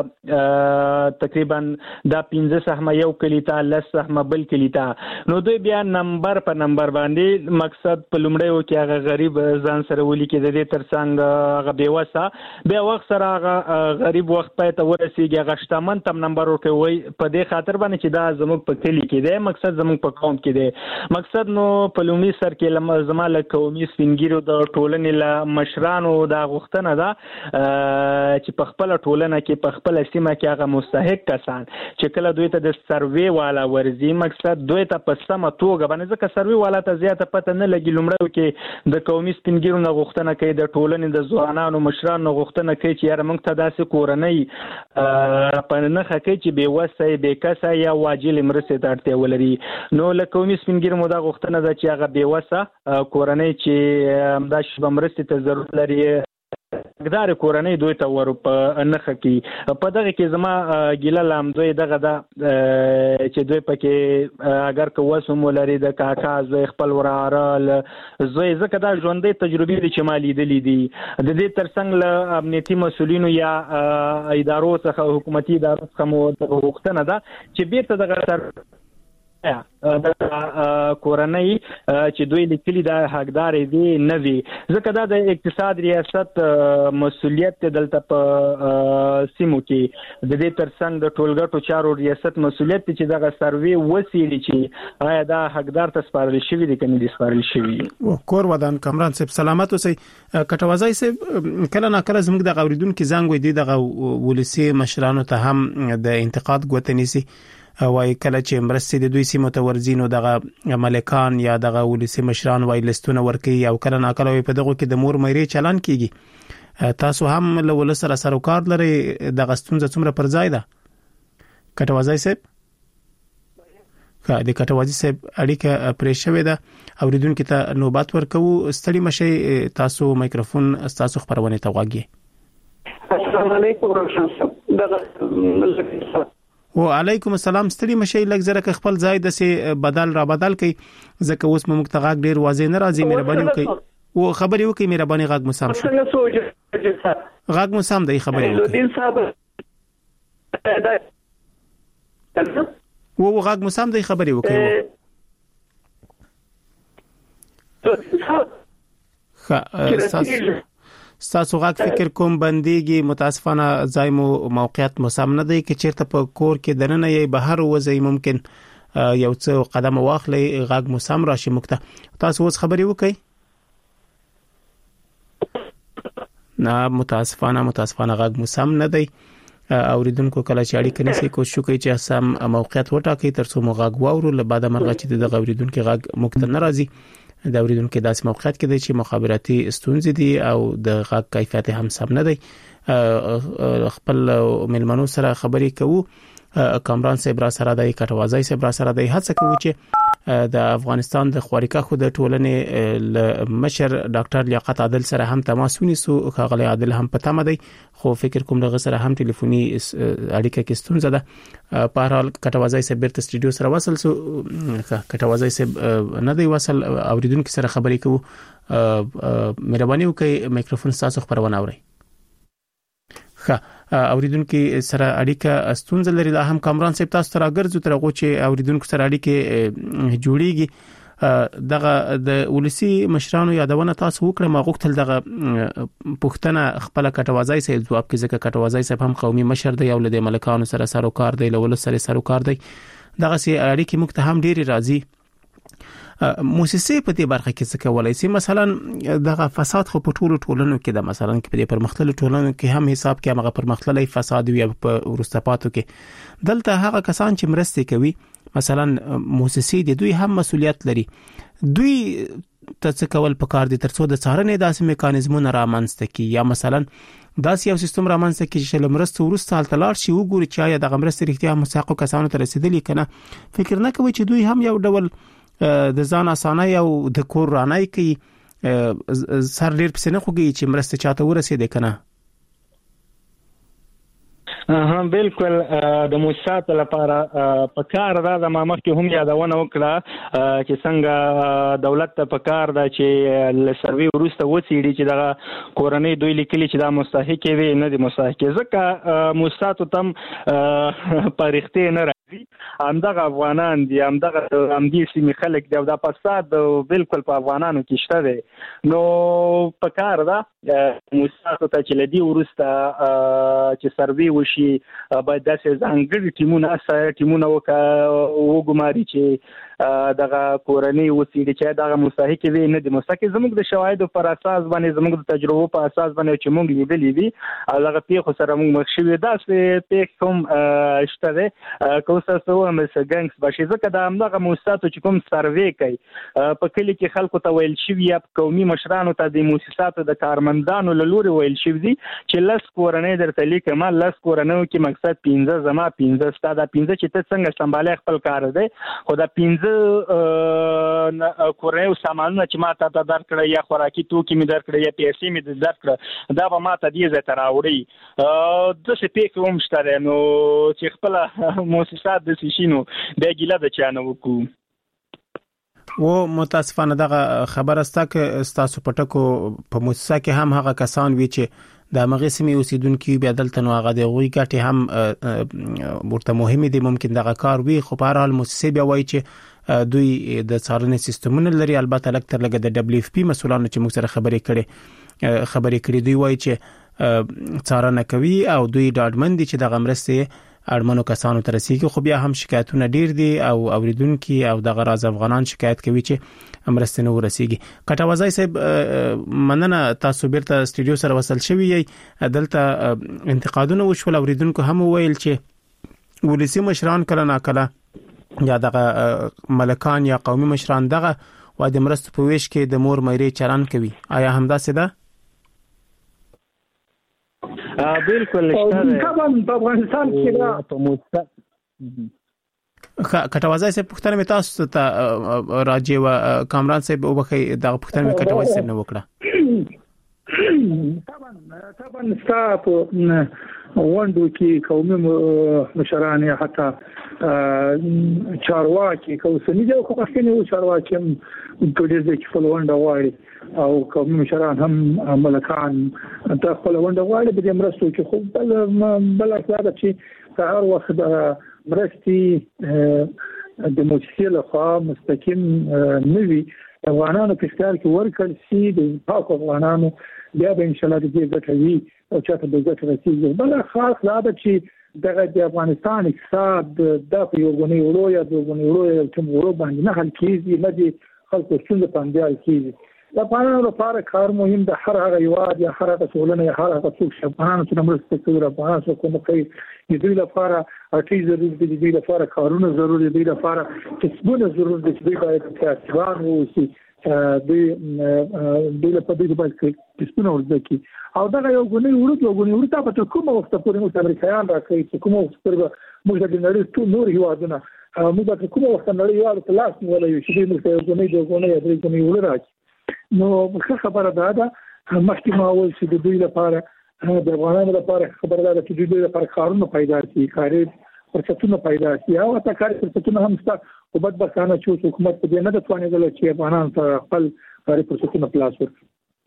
را تقریبا دا 15 زحم یو کلی ته 10 زحم بل کلی ته نو دوی بیا نمبر په نمبر باندې مقصد په لومړیو کې هغه غریب ځان سره ولي کې د دې ترڅنګ هغه بیوسه بیا وخت سره غریب وخت پای ته ورسیږي غشتمن تم نمبر ورکوي په دې خاطر باندې چې دا زموږ په کلی کې دی مقصد زموږ په قوم کې دی مقصد نو په لومړي سر کې زماله قومي سپینګیرو د ټولنې له مشرانو دا غوښتنه ده چې په خپل ټولنه کې په خپل سیمه کې هغه مستحق کسان چې کله دوی ته د سروې والا ورزي مقصد دوی ته په سمه توګه باندې ځکه سروې والا ته زیاته پته نه لګي لومړی کې د قومي سپینګیرو نه غوښتنه کوي د ټولنې د ځوانانو مشرانو غوښتنه کوي چې یاره موږ ته داسې کورنۍ په نښه کوي چې بېوسه بېکسه یا واجل مرستې ته اړتیا ولري نو له قومي سپینګیرو مو دا غوښتنه ده چې هغه بېوسه کورنۍ چې همدا شپه مرستې ته ضرورت لري حقدار کورنۍ دوی ته ور په نخه کې په دغه کې زما ګیله لام دوی دغه دا چې دوی پکې اگر که وسم ولري د کاکا زوی خپل وراره زوی زکه دا ژوندۍ تجربې دي چې ما لیدلې دي د دې ترڅنګ له امنیتي مسولینو یا ادارو څخه حکومتي ادارو څخه مو غوښتنه ده چې بیرته دغه د کورنۍ چې دوی لیکلي دا حقدار دي نه وي ځکه دا د اقتصاد ریاست مسولیت دلته په سیمو کې د دې ترڅنګ د ټولګټو چارو ریاست مسولیت چې دغه سروي وسیلي چې آیا دا حقدار ته سپارل شوی دي کني دي سپارل شوی کور ودان کامران صاحب سلامت اوسئ کټوازای صاحب کله نه کله زموږ د اوریدونکو زنګ وي دغه ولسی مشرانو ته هم د انتقاد غوتنيسي وای کله چې مرستې د دوی سیمو ته ورزینو دغه ملکان یا دغه ولسی مشران وای لستونه ورکي او کله نه کله په دغه کې د مور مېری چلان کیږي تاسو هم له ول سره سروکار لري د غستونځ څومره پر ځای ده کټوازای صاحب د کټوازی صاحب اړیکه پرې شوې ده اوریدونکو ته نوبات ورکو ستړي مشي تاسو مایکروفون تاسو خبرونه ته واګي السلام علیکم روشن صاحب دغه وعلیکم السلام ستړي مشي لږ زره خپل ځای د سي بدل را بدل کړي ځکه اوس موږ ته غاګ ډیر واضح نه راځي مهرباني وکړئ او خبرې وکړئ مهرباني غاګ مسام شو غاګ مسام دی خبرې وکړئ دین صاحب و غاګ مسام دی خبرې وکړئ ستاسو غاک فکر کوم بنديږي متاسفانه زایمو موقعیت مسام نه دی چې چیرته په کور کې دننه یې بهر وځي ممکن یو څه قدم واخلي غاک مسام راشي مکته تاسو اوس خبرې وکړئ نه متاسفانه غاک مسام نه دی اوریدونکو کله چې اړیکه نسی کوشش کوي چې سم موقعیت وټاکي ترڅو مو غاک واورو له بعد مرغه چې د اوریدونکو غاک مکته ناراضي د اوریدونکو داسې موقعیت کې دی چې مخابراتي ستونزې دي او د غاک کیفیت هم سم نه دی خپل ملمنو سره خبرې کوو کامران صاحب را سره دی کټوازای صاحب را سره دی هڅه کوي چې د افغانستان د خوارکا خو د ټولنې مشر ډاکټر لیاقت عادل سره هم تماس ونیسو خغلی عادل هم پته مده خو فکر کوم دغه سره هم ټلیفوني اړیکه کې ستونزه ده په هر حال کټوازای صاحب بیرته سټډیو سره وصل سو کټوازای صاحب نه دی وصل اوریدونکو سره خبرې کوو مهرباني وکړئ میکروفون تاسو خبرونه اورئ اوریدونکو سره اړیکه ستونزه لري دا هم کامران صاحب تاسو تر اگرځو تر غو چې اوریدونکو سره اړیکه جوړیږي دغه د ولسی مشرانو یادونه تاسو وکړه ما غوښتل دغه پښتنه خپل کټوازای صاحب جواب کې ځکه کټوازای صاحب هم قومي مشر دی او له ملکانو سره سروکار دی له ول سره سروکار دی دغه سي اړیکه مکته هم ډیره راځي موسسه په دې برخه کې څه کولای شي مثلا دغه فساد خو په ټولنو کې د مثلا کې په پرمختللو ټولنو کې هم حساب کې هغه پرمختللي فساد وي په ورستپاتو کې دلته هغه کسان چې مرسته کوي مثلا موسسه دي دوی هم مسولیت لري دوی ته کول پکار دي ترڅو د څارنې داسې میکانیزمونه رامنځته کی یا مثلا داسې یو سیستم رامنځته کی چې لمرسته ورسته حالتلار شي وګوري چې آیا دغه مرسته رښتیا مساقو کسانو ته رسیدلی کنه فکر نه کوي چې دوی هم یو ډول د ځان اسانه او د کور رانای کی سر ډیر پسنه خوږي چې مرسته چاته ورسېده کنه بالکل د موسسات لپاره پکار دا د مخکې هم یادونه وکړه چې څنګه دولت ته پکار دا چې لسروي ورسته وڅېړي چې دا کورنۍ دوی لیکلي چې دا مستحق وي نه دي مستحق ځکه موسسات تم پرختي نه همدغه افغانان دي همدغه همدې سیمې خلک دی او دا فساد بالکل په افغانانو کې شته دی نو پکار دا موسسات ته چې لدی ورسته چې سروي وشي باید داسې ځانګړي ټیمونه وګماري چې دغه کورنۍ وسیله چې دغه مستحق وي نه دي مستحق زموږ د شواهد پر اساس باندې زموږ د تجربو په اساس باندې چې موږ لیدلې دي او دغه پیښو سره موږ مخ شوي داسې پیښ کوم شته ده کوسه مس ګنګس بشي ځکه د همدغه موسساتو چې کوم سروي کوي په کلی کې خلکو ته ویل شوی یا قومي مشرانو ته د موسساتو د کارمند کارمندانو له لوري ویل شوی دي چې لس کورنۍ درته لیکم لس کورنۍ کې مقصد 15 زما 15 ستا دا 15 چې ته څنګه سمبالې خپل کار دی خو دا 15 کورنۍ سامانونه چې ما ته درکړه یا خوراکي توکي می درکړه یا پیسې می درکړه دا به ما ته دې ځای ته راوړي د څه پیښه هم شته نو چې خپل مؤسسات د سشینو د ګیله د چانه وکړو و متاسفانه دغه خبر است که ستاسو پټکو په مؤسسه کې هم هغه کسان وی چې د مغه سیمې اوسیدونکو بیا دلته نو هغه د غوي ګټي هم ورته مهمه دي ممکن دغه کار وی خو په هر حال مؤسسه بیا وایي چې دوی د څارنې سیستمونه لري البته لکتر لګه د دبليو اف پی مسولانو چې موږ سره خبرې کړي دوی وایي چې څارنه کوي او دوی ډاډمن دي چې د غمرسته اړمنو کسانو ته رسیدي خو بیا هم شکایتونه ډیر دي او اوریدونکو او د غراز افغانان شکایت کوي چې امرسته نو رسیدي کټوازای صاحب مننه تاسو بیرته سټوډیو سره وصل شوی یې دلته انتقادونه وشول اوریدونکو هم ویل چې ولسی مشران کله ناکله یا دغه ملکان یا قومي مشران دغه و د مرستو په ویش کې د مور مېری چلن کوي آیا همدا سده بالکل طبعا په افغانستان کې دا کټوازای صاحب پښتنه مې تاسو ته راځي و کامران صاحب وبخي د پښتنه مې کټوازای صاحب نه وکړه طبعا ستاسو وندو کې قومي مشران یا حتی چارواکي کوسنی جو خو پښتني چارواکي په دې کې خپل ونده واړي او قومي مشران هم ملکان د خپل ونده واړي به مرستو کې خو بل اصلاح چې هر وخت مرستي د مؤسسې لخوا مستقیم نوي افغانانو په اختیار کې ورکړل شي د پاک افغانانو بیا به ان شاء الله دې ګټوي او چاته د ګټه رسیدي بل خاص لا ده چې د افغانستان اقتصاد د یو غونې وړو یا د غونې وړو چې وړو باندې نه حل کیږي نه دي خلکو څنګه باندې کیږي د افغانانو لپاره کار مهم د هر هغه یواد یا هر هغه ټولنه یا هر هغه څوک چې افغانانو ته مرسته کوي افغانانو کوم کوي د دوی لپاره اړتیا ضروري دي د دوی لپاره کارونه ضروري دي د دوی لپاره کسبونه ضروري دي چې دوی باید کسبان ووسي دوی له پدې باندې کسبونه ورځي او دا یو غونې وړو ته په کومه وخت پورې موږ امریکایان راکړي چې کومه وخت پورې موږ د نړۍ ټول نور هیوادونه موږ په کومه وخت نړۍ یو پلاس نیولای شو چې موږ یو غونې یا درې غونې وړو راځي نو خبره ده مخکې ما وویل چې د دوی لپاره د افغانانو لپاره خبره ده چې دوی لپاره کارونه پیدا شي کاري فرصتونه پیدا شي او تا کاري فرصتونه هم شته او بدبختانه چې حکومت په دې نه توانېدل چې افغانانو ته خپل کاري فرصتونه پلاس ورکړي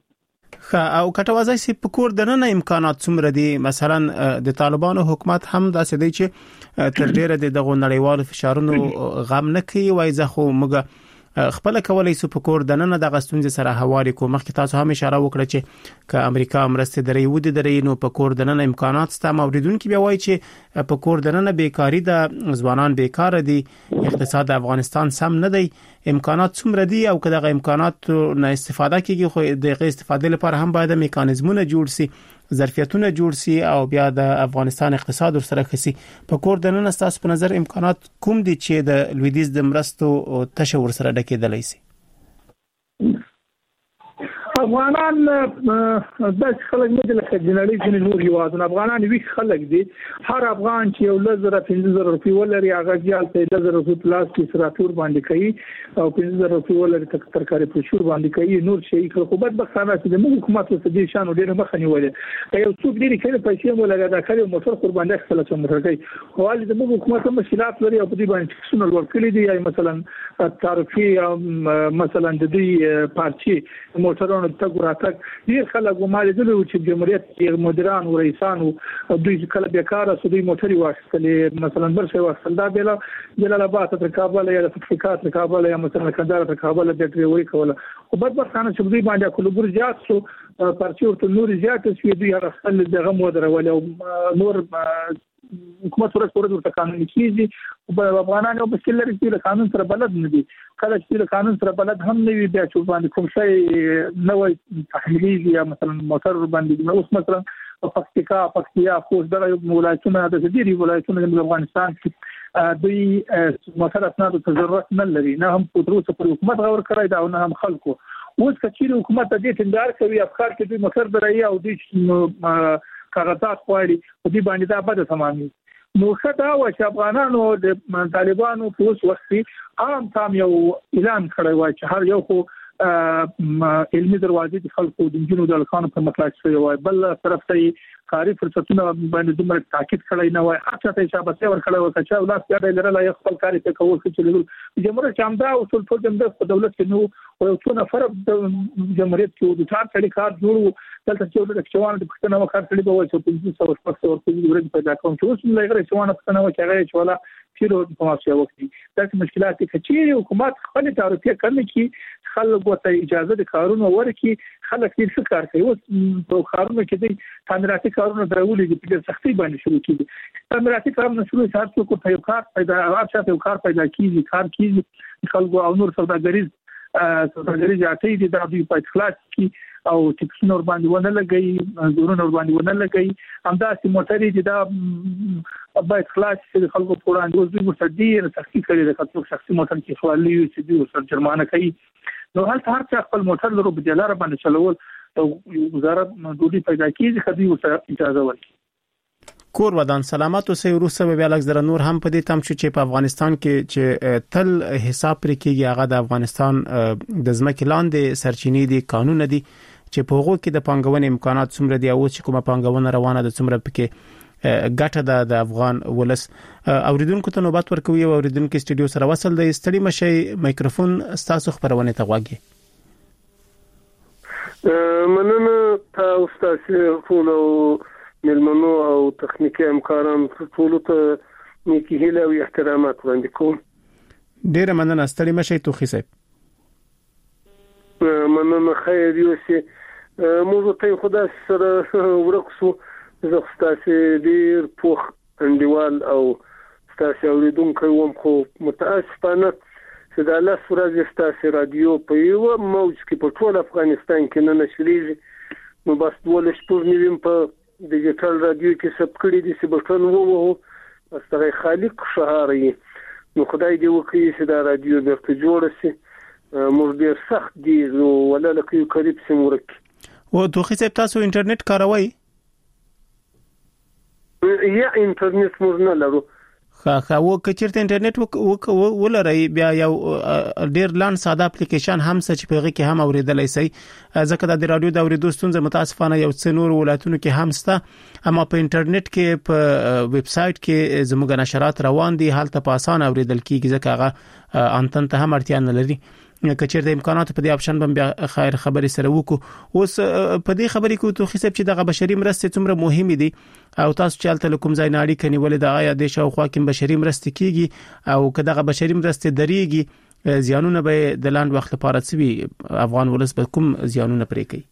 او کټوازای سي په کور دنه امکانات څومره دي مثلا د طالبانو حکومت هم داسې دی چې تر ډیره د نړیوالو فشارونو غم نه کوي وای زه خو موږ خپل کولای سو په کور دنه د غستونځ سره حواله کوم مخکې تاسو هم اشاره وکړه چې ک امریکا مرسته درې ودی درې نو په کور دنه امکانات ست موریدونکو بیا وای چې په کور دنه بیکاری د ځوانان بیکار دي اقتصاد افغانستان سم نه دی امکانات څومره دي او کله امکانات نه استفاده کیږي خو د استفاده لپاره هم باید میکانیزمونه جوړ سي ظرفیتونه جوړ سي او بیا د افغانستان اقتصاد سره خسي په کور دنه تاسو په نظر امکانات کوم دي چې د لویدیز د مرستو تشور سره ډکېدلای سي افغانان د خلک نه لکه جنرالي جن نور هیوادونه افغانان وی خلک دي هر افغان چې یو لزر 15000 روپۍ ولري هغه ځال ته 1000 روپۍ پلاس کې سراتور باندې کوي او 15000 روپۍ ولري ترکاري پښور باندې کوي نور شي خو بدبختانه چې د حکومت څخه دي شانو ډېر مخ نیولې یو څوک ډېر کله پیسې ولګا دا کړي موټر قرباني خپل څوم راځي خو ولې د حکومت مشکلات لري او په دې باندې څونه ورکړي دي مثلا تعرفي مثلا د دې پارچي موټرونو تګوراتک ډیر خلک ګماري دي چې جمهوریت کې مدیران او رئیسان دوی کله بیکاره سودي موټري واخلي مثلا برشه واخل دا بل جلال آباد تر کابل یا افریقا تر کابل یا مثلا کندهار تر کابل د ډریوري کوله او بدبختانه چې دوی باندې کولبر زیات شو پارچي ورته نور زیات شوی دوی هغه خپل دغه مودره ولې نور حکومت ورته قانون کیږي او افغانان او مشکل لري چې قانون سره بلد نه دي کله چې قانون سره بلد هم نه وي بیا چې باندې کوم شی نه وي تحمیلي یا مثلا موټر باندې اوس مثلا پکتیا خوست دغه ولایتونه د دې ولایتونو د افغانستان کې دوی موټر اسناد ته ضرورت نه لري نه هم پدروسه پر حکومت غور کړی دا نه هم خلکو اوس کچیر حکومت د دې ټینګار کوي افکار کې دوی مقر درایي او د کاغذات خواري او دې باندې دا بده تمامي نو شته او چې افغانانو د طالبانو په اوس وخت عام تام یو اعلان کړی و چې هر یو خو علمي دروازې د خلکو د جنونو د الکانو په مخلاص شوی وای بل طرف ته کاری فرصتونه باندې دومره تاکید کړی نه وای هر څه ته شابه ور کړی و چې ولادت پیدا لرله یو خپل کاری ته کول چې جمهوریت چامدا او ټول د دولت کې نو او څو نفر د جمهوریت کې د ټاک سړي کار جوړو دلته چې د چوان د پښتنو کار سړي به وای چې 1500 شپږ ورته ورته پیدا کوم چې اوس موږ لري چوان پښتنو چې هغه چې ولا پیرو په ماشي وخت دا مشکلات چې حکومت خپل تعرفه کوي چې خلکو ته اجازه د کارونو ورکړي خلک یې څه کار کوي اوس په کارونو کې د تعمیراتي کارونو درولې د سختي باندې شروع کیږي تعمیراتي کارونه شروع شي چې په یو کار پیدا راځي یو کار پیدا کیږي کار کیږي خلکو او نور سوداګریز اټي د دوی په اخلاص کې او ټیکس نور باندې ونه لګي زورونه باندې ونه لګي همداسې موټرې دي دا باید خلاص چې خلکو په وړاندې اوس دوی مستدیر سختي کړي د خپل شخصي موټر کې خالي چې دوی سر جرمانه کوي نو هلته هر څه خپل موټر لرو په دلاره باندې چلول او وزارت دوی پیدا کیږي خدي ورته اجازه ورکړي کور ودان سلامت اوسې وروسته بیا لږ زره نور هم په دې تم چې په افغانستان کې چې تل حساب پرې کېږي هغه د افغانستان د ځمکې لاندې سرچینې دي قانون دي چې په هغه کې د پانګونې امکانات څومره دي او چې کومه پانګونه روانه ده څومره پکې ګټه د افغان ولس اوریدونکو ته نوبت ورکوي او اوریدونکو استودیو سره وصل دی ستړي مشي میکروفون ستاسو خبرونه ته واګي مننه تاسو ته فولو ملمنو او تخنیکی همکاران ټول ته نیکی هیله او احترامات وړاندې کوم ډیره مننه ستړي مشي توخی صاحب مننه خیر یوسي موږ ته خدا سره ورکسو زه ستاسو ډیر پوخ انډیوال او ستاسو اوریدونکو وم خو متاسفانه چې د لاس ورځ ستاسو رادیو په یو موج کې په ټول افغانستان کې نه نشریږي نو بس ولې شپږ نیویم په ډیجیټل رادیو کې سب کړی دي چې بټن وو استغه خالق شهاري نو خدای دې وکړي چې دا رادیو درته جوړ شي موږ ډیر سخت دي ولا لکه قریب سم ورک او توخی صاحب تاسو انټرنیټ کاروي یا انټرنیټ موږ نه لرو خا و کچرته انټرنیټ ولري بیا یو ډیر لاند ساده اپلیکیشن هم څه چې پیغه کې هم اوریدلای شي ځکه د رادیو د اوریدو ستونزه متاسفانه یو څه نور ولایتونو کې هم سته اما په انټرنیټ کې په ویب سټ کې زموږ نشرات روان دي حالت په اسانه اوریدل کیږي ځکه هغه انټن ته هم اړتیا نه لري کچرته امکانات په دې اپشن باندې خیر خبري سره وکړو اوس په دې خبرې کو تو حساب چې د بشري مرستې څومره مهمه دي او تاسو چالت کوم ځای ناړي کني ولې د آیا د شاوخوا کې بشري مرستې کیږي او کله بشري مرستې دریږي زیانونه به د لاند وخت لپاره سوي افغان ولس به کوم زیانونه پرې کوي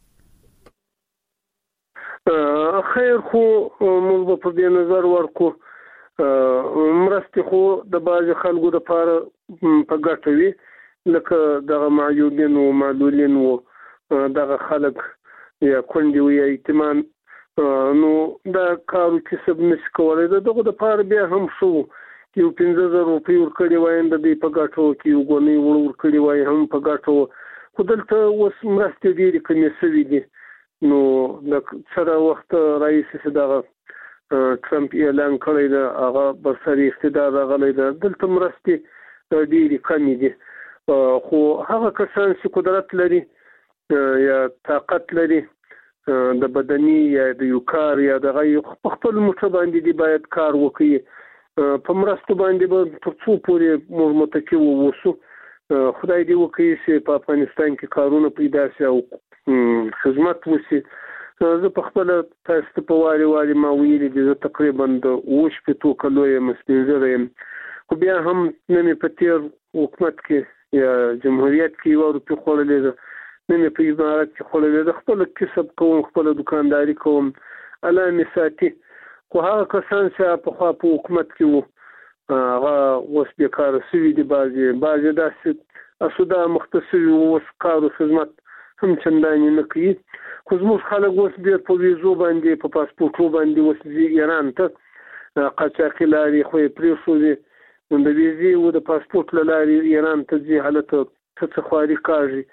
خیر خو موږ په دې نظر ورکو مرستې خو د باج خلکو لپاره په ګټوي لکه دغه معیوبین او معلولین او دغه خلک یا کندي او ایتمان نو دا کارو چې سب نش کولای دغه د پاره بیا هم شو یو 15000 روپۍ ورکړي وایند د په ګټو کې یو غونی ورکړي وای هم په ګټو خو دلته اوس مرستې ډېری کمې شوې دي نو د سره وخت رئیس صدغه ټرمپ اعلان کړی دا هغه برسري اقتدار راغلی دا دلته مرستې ډېری کمې دي خو هغه کسان چې قدرت لري یا طاقت لري د بدني یا د یو کار یا د غي خپل موټر باندې دی باید کار وکړي په مرستو باندې به تر څو پورې موږ متکی ووسو خدای دې وکړي چې په افغانستان کې کارونه پیدا شي او خدمت وشي زه په خپل تاسو په واري ما ویلي دي تقریبا د 8 کلوې مسپینځرم خو بیا هم نن په تیر حکومت کې یا جمهوریت کې ورته خوللې ده نن په امارات کې خوللې ده خپل کسب کوم خپل دکانداري کوم علامه ساتي خو هغه کسان چې په خوا په حکومت کې وو هغه اوس بیکار سوي دي بعضي داسې اسودا مختصر اوس کارو خدمت هم چندانې نه کوي خو زموږ خلک اوس بیا په ویزو باندې په پاسپورټو باندې اوس ایران ته قاچاقي لاري خو پرې شو دي نو د ویزې او د پاسپورت لاري ایران ته ځي حالت څه خواري کاږي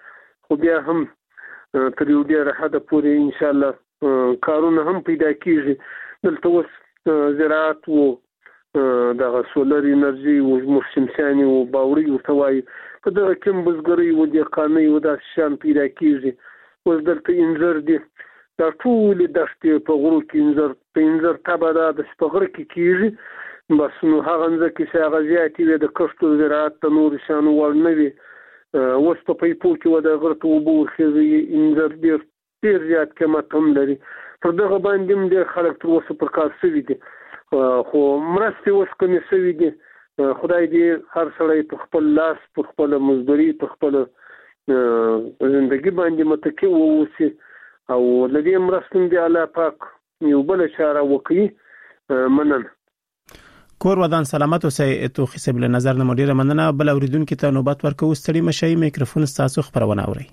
خو بیا هم تر یو ډېر حد پورې ان شاء الله کارونه هم پیدا کیږي دلته اوس زراعت او دغه سولر انرژي او مشمسياني او باوري ورته وایي په دغه کوم بزګري او دهقاني او د شان پیدا کیږي اوس دلته انځر دي دا ټول دښتې په غرو کې انځر تبه د سپغر کې کیږي بس نو هغه ځکه چې هغه زیاتې وي د کښتو زراعت ته نور شانو ور نه وي اوس په پیپو کې و د غرت او بو خزي انځر ډېر زیات قیمت هم لري پر دغه باندې هم ډېر خلک تر اوسه پر کار شوي دي خو مرستې اوس کمې شوي دي خدای دې هر سړی په خپل لاس په خپل مزدوري په خپل ژوندګي باندې متکي واوسي او لدې مرستې دی الله پاک یو بل اشاره وکړي مننه کور ودان سلامت اوسئ توخي صاحب له نظر نه مدیره مننه بل اوریدونکو ته نوبت ورکو ستړي مشي میکروفون تاسو خبرونه اوري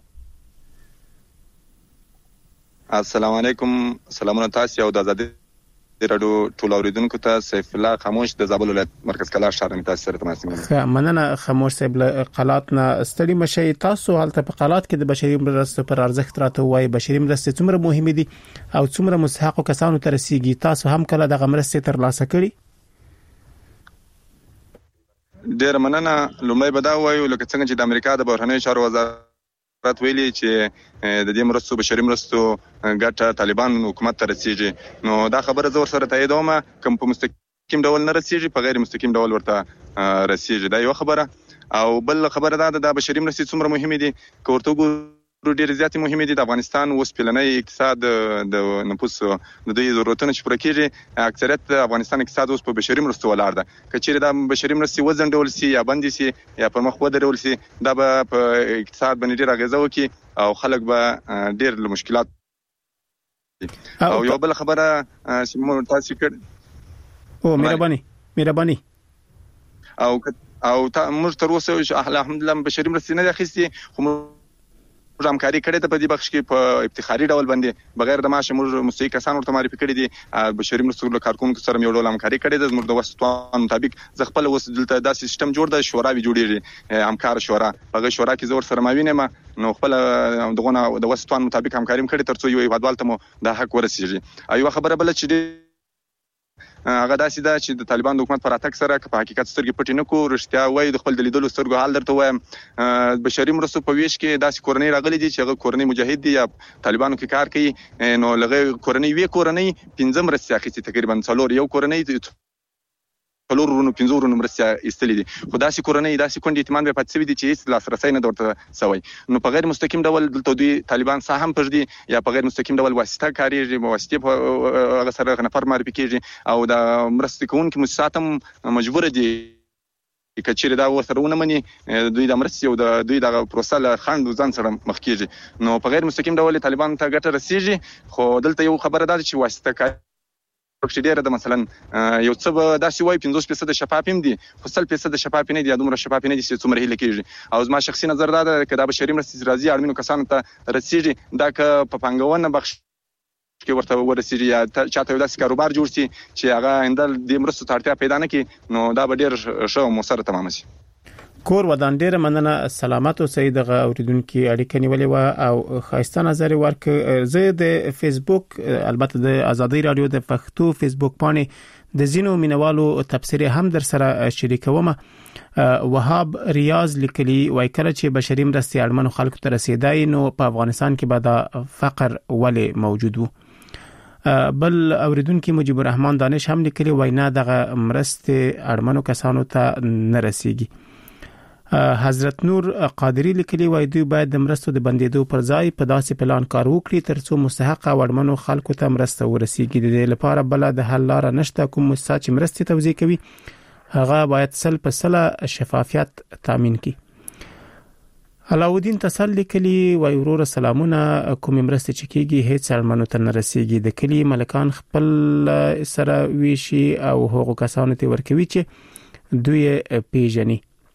السلام علیکم سلامونه تاسو او د آزادي رادیو ټول اوریدونکو ته سیف الله خاموش د زابل ولایت مرکز کلا شهر می تاسو سره تماس نیولم مننه خاموش صاحب له قلات نه ستړي مشي تاسو هلته په قلات کې د بشري مرستو پر ارزښت راته وایي بشري مرستې څومره مهمه دي او څومره مستحق کسانو ته رسیدي تاسو هم کله د مرستې تر لاسه کړی ډیر مننه لومړی به دا وایو لکه څنګه چې د امریکا د بهرنیو چارو وزارت ویلي چې د دې مرستو بشري مرستو ګټه طالبان حکومت ته رسیږي نو دا خبره زور سره تاییدوم کوم په مستقیم ډول نه رسیږي په غیر مستقیم ډول ورته رسیږي دا یو خبره او بل خبره دا د بشري مرستې څومره مهمه دي کوړتو ډېر زیات مهمه دي د افغانستان اوس پلنۍ اقتصاد د نفوس د دوی ضرورتونو چې پوره کیږي اکثریت د افغانستان اقتصاد اوس په بشري مرستو ولاړ ده کچېره د بشري مرستې وزن ډول سي یا بندي سي یا پر مخ ودرول سي دا به په اقتصاد باندې ډېر اغیزه وکړي او خلک به ډېر له مشکلات او یو بل خبره چې مو تاسو کړ او مهرباني او موږ تر اوسه الحمدلله بشري مرستې نه اخیستي خو همکاري کړې ده په دې بخش کې په افتخاري ډول باندې بغیر د معاش موږ مستحق کسان ورته معرفي کړي دي بشري مرستو له کارکونکو سره یو ډول همکاري کړې ده زموږ د وسطوان مطابق زه خپل اوس دلته دا سیستم جوړ د شوراوي جوړیږي همکار شورا هغه شورا کې زور سره ماوینه نو خپل دغه د وسطوان مطابق همکاري کړي ترڅو یو هیوادوال ته مو د حق ورسیږي ایو خبره بل چې هغه داسې ده چې د طالبان د حکومت پر اتک سره په حقیقت سترګې پټې نه کو رښتیا وایي د خپل د لیدلو سترګو حال درته وایم بشري مرستو په ویش کې داسې کورنۍ راغلي دي چې هغه کورنۍ مجاهد دي یا طالبانو کې کار کوي نو لغه کورنۍ 15 مرستې اخیستي تقریبا څلور یو کورنۍ څلورونو 15 مرستې ایستلې دي خو داسې کورنۍ داسې کونډې اعتماد به پاتې دي چې هیڅ لاسرسي نه درته سوی نو په غیر مستقیم ډول دلته دوی طالبان سهم پرځي یا په غیر مستقیم ډول واسطه کاریږي واسطه په هغه سره نفر معرفي کیږي او د مرستې کوونکو مؤسسات هم مجبور دي کچېره دا وسرونه مني دوی د مرستې او د دوی د پروسه له خند ځان سره مخ کیږي نو په غیر مستقیم ډول طالبان ته ګټه رسیږي خو دلته یو خبره ده چې واسطه چې ډیره د مثلا یو څه به داسې وای 50% شفاف هم دي خو 100% شفاف نه دي دومره شفاف نه دي چې څومره هله کیږي او زما شخصي نظر دا ده چې دا بشري مرستې راځي اړمنو کسانو ته رسیږي دا که په پنګونه بخش کې ورته ورسیږي یا چاته داسې کاروبار جوړ شي چې هغه اندل د مرستو تړتیا پیدا نه کړي نو دا به ډیر ښه موثر تمام شي کور ودان ډیره مننه سلامت اوسئ دغه اوریدونکو اړیکه نیولې و او خاصه نظر ورک زه د فیسبوک البته د آزادي رادیو د پښتو فیسبوک باندې د زینو مینوالو تبصره هم در سره شریکوم وهاب ریاض لیکلی وای کله چې بشري مرستې اړمنو خلکو ته رسیدای نو په افغانستان کې به د فقر ولې موجود وو بل اوریدونکو مجيب الرحمن دانش هم لیکلی وای نه دغه مرستې اړمنو کسانو ته نه رسیږي حضرت نور قادری لیکلی وای دوی باید د مرستو د بندیدو پر ځای په داسې پلان کار وکړي ترڅو مستحق وړمنو خلکو ته مرسته ورسیږي د دې لپاره بل د حل لار نشته کوم مؤسسات چې مرستې توزیع کوي هغه باید 100% شفافیت تامین کړي علاودین تسل لیکلی وای ورور سلامونه کوم مرستې چې کیږي هیڅ اړمنو ته نه رسیږي د کلی ملکان خپل سره ویشي او هغو کسانو ته ورکوي چې دوی پیژني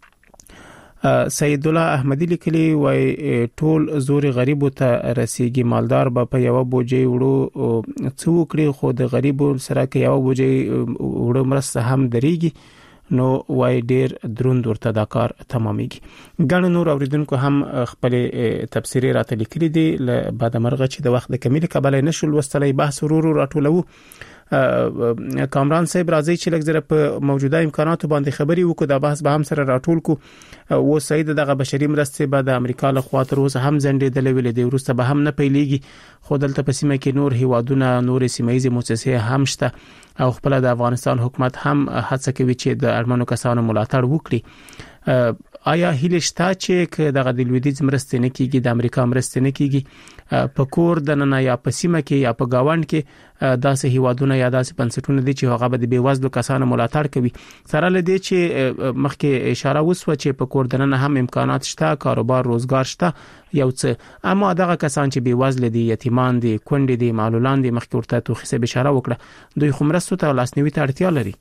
سید الله احمدی لیکلی وای ټول زور غریب ته رسیږي مالدار به په یو بوجي وړو څو کړي خو د غریب سره کې یو بوجي وړو مرسته هم دريږي نو وای ډیر دروند ورته دا کار تمامېږي. ګڼ نور اوریدونکو هم خپل تفسیری راته لیکلي دي ل بعد مرغه چې د وخت د کمیل کبل نشول وستلې بحث ورور راټولو. کامران صاحب راځي چې لږ زره په موجوده امکاناتو باندې خبري وکړو د بحث به هم سره راټول کو. و سید دغه بشري مرستې به د امریکا له خوا تر اوسه هم ځنډېدلې ویل دي ورسته به هم نه پیلېږي خو دلته په سیمه کې نور هیوادونه نور سیمایي مؤسسې هم شته او خپل د افغانستان حکومت هم هڅه کوي چې د اړمنو کسانو ملاتړ وکړي. آیا هیله شته چې دغه د لویدیځ مرستې نه کیږي د امریکا مرستې نه کیږي په کور د نن یا په سیمه کې یا په گاوند کې داسې هیوادونه یا داسې بنسټونه دي چې هغه به د بیوزلو کسانو ملاتړ کوي سره لدی چې مخکې اشاره وسوه چې په کور د نن هم امکانات شته کاروبار روزګار شته یو څه اما دغه کسان چې بیوزل دي یتیمان دي کونډې دي معلولان دي مخکې ورته توخیسه اشاره وکړه دوی خو مرستو ته لاسنیوي ته اړتیا لري.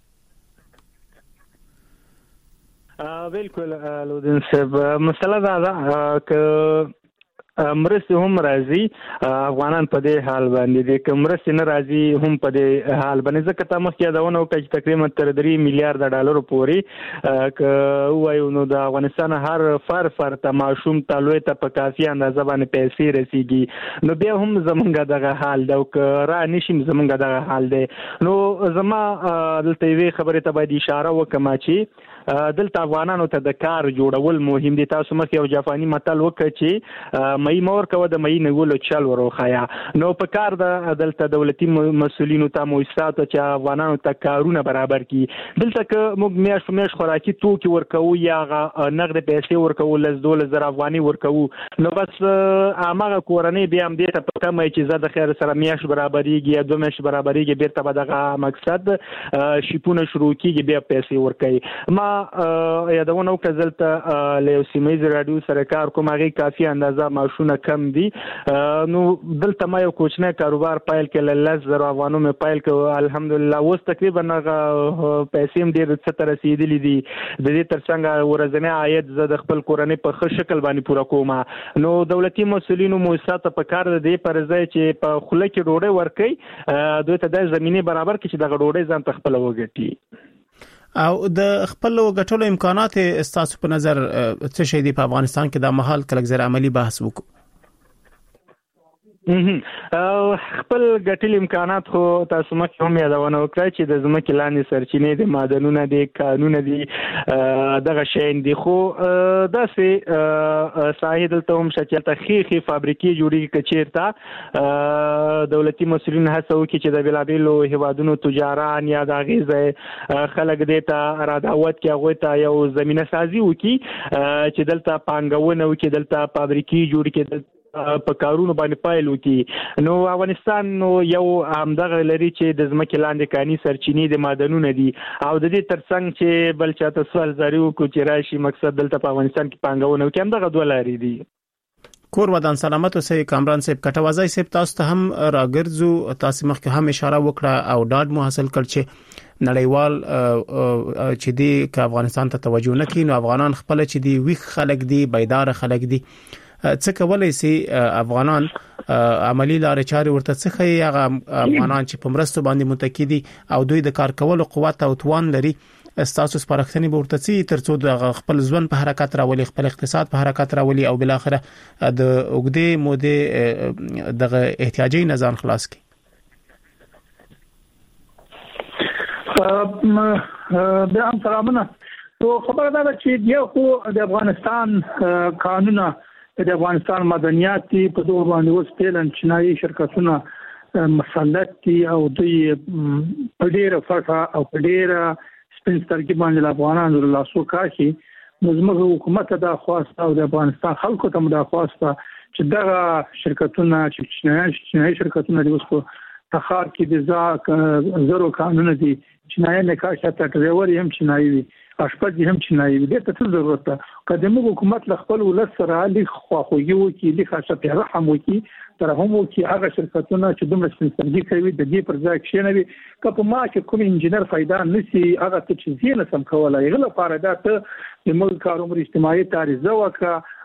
بالکل لودین صاحب مسله دا ده ک مرستې هم راځي افغانان په دې حال باندې دي ک مرستې نه راځي هم په دې حال باندې ځکه ته مخکې دا ونه وکړي تقریبا تر 3 میلیارډ ډالر پورې ک وایو نو د افغانستان هر فر ته ماشوم تلوي ته په کافي اندازه باندې پیسې رسیږي نو بیا هم زمونږ دغه حال دا ک را نشیم زمونږ دغه حال دی نو زما دلته وی خبره ته باید اشاره وکم چې دلته افغانانو ته د کار جوړول مهم دي. تاسو مخ یو جاپاني متل وکړي چې مې مور کوه د مې نګولو چل وروخایا نو په کار د دلته دولتي مسولینو ته مؤسسات چې افغانانو ته کارونه برابر کړي دلته که موږ میاش خوراکي توکي ورکو یا نقد پیسې ورکو لز $12,000 افغاني ورکو نو بس هغه کورنۍ بیا هم دې ته په کومه چې زده خیر سره میاش برابرېږي یا 2 میاش برابرېږي بیرته به دغه مقصد شیپونه شروع کیږي بیا پیسې ورکوي. ما یادونه وکړه دلته له سیمایي رادیو سره کار کوم هغه کافي اندازه معاشونه کم دي نو دلته ما یو کوچنی کاروبار پایل کړل $10,000 افغانو مې پایل کړ الحمدلله اوس تقریبا پیسې هم ډېر څه تر رسیدلې دي د دې ترڅنګ ورځنی عاید زه د خپل کورنۍ په ښه شکل باندې پوره کوم نو دولتي مسولینو مؤسسات په کار د پر ځای چې په خوله کې ډوډۍ ورکړي دوی ته د زمينه برابر کړي چې د ډوډۍ ځان تخپل وګټي او د خپل غټولو امکانات استاسو په نظر څه شي دی په افغانستان کې د محل کلک زر عملی بحث وکړو. خپل ګټل امکانات خو تاسو مخکې هم یادونه وکړه چې د ځمکې لاندې سرچینې د معدنونه دي قانون دي دغه شین دي خو داسې ساحل دلته هم شچل تخیخي فابریکې جوړي کچیرته دولتي مسؤلین هڅه وکړي چې د بلابلو هیوادونو تجاران یا د غیزه خلک دیتا راداوت کې هغه ته یو زمينه سازي وکړي چې دلته پانګونه وکړي دلته فابریکې جوړ کړي په کارونو باندې پایل وکړي نو افغانستان نو یو همدغه لري چې د ځمکې لاندې کاني سرچینې د معدنونو دي او د دې ترڅنګ چې بل چاته سوال زاري وکړي چې راشي مقصد دلته په افغانستان کې پانګونه وکړي همدغه دوه لارې دي. کور ودان سلامت اوسئ کامران صاحب کټوازی صاحب تاسو ته هم راګرځو تاسو مخکې هم اشاره وکړه او ډاډ مو حاصل کړ چې نړیوال چې دی ک افغانستان ته توجه نه کوي نو افغانان خپل چې دی ویښ خلک دي بیدار خلک دي څه کولای شي افغانان عملی لارې چارې ورته څه خي هغه افغانان چې په مرستو باندې متکی دي او دوی د کار کولو قوت او توان لري استاسو سپارښتنې به ورته سي ترڅو د خپل ځوان په حرکت راولي خپل اقتصاد په حرکت راولي او بل اخره د وګړي موده د احتیاجي نظام خلاص کی. د ام سلامونه تو خبره ده چې یو خو د افغانستان قانونا د افغانستان مدنیات په دوه باندې اوس پیلن چینایي شرکتونه مسلط دي او دوی په ډیره فرصه او په ډیره سپینسترګي باندې افغانانو له لاسو کاشي زموږ حکومت دا خواسته او د افغانستان خلکو ته دا خواسته چې دغه شرکتونه چې چینایي شرکتونه د اوس په تخار کې د زرو قانون دي چینایي نه کاشه ته ډرایور هم چینایي وي اشپز هم چینایي وي د څه ضرورت ده قدمو حکومت ل خپل ولس سره لیک خواخوږي وکي د خاصه په رحم وکي تر هم وکي هغه شرکتونه چې دومره سپینسترګي کوي د دې پر ځای کښینوي که ما چې کوم انجنیر فائدہ نسی هغه ته چې زینه سم کولای غل لپاره دا ته د ملک کاروبار اجتماعي تعرضه وکړه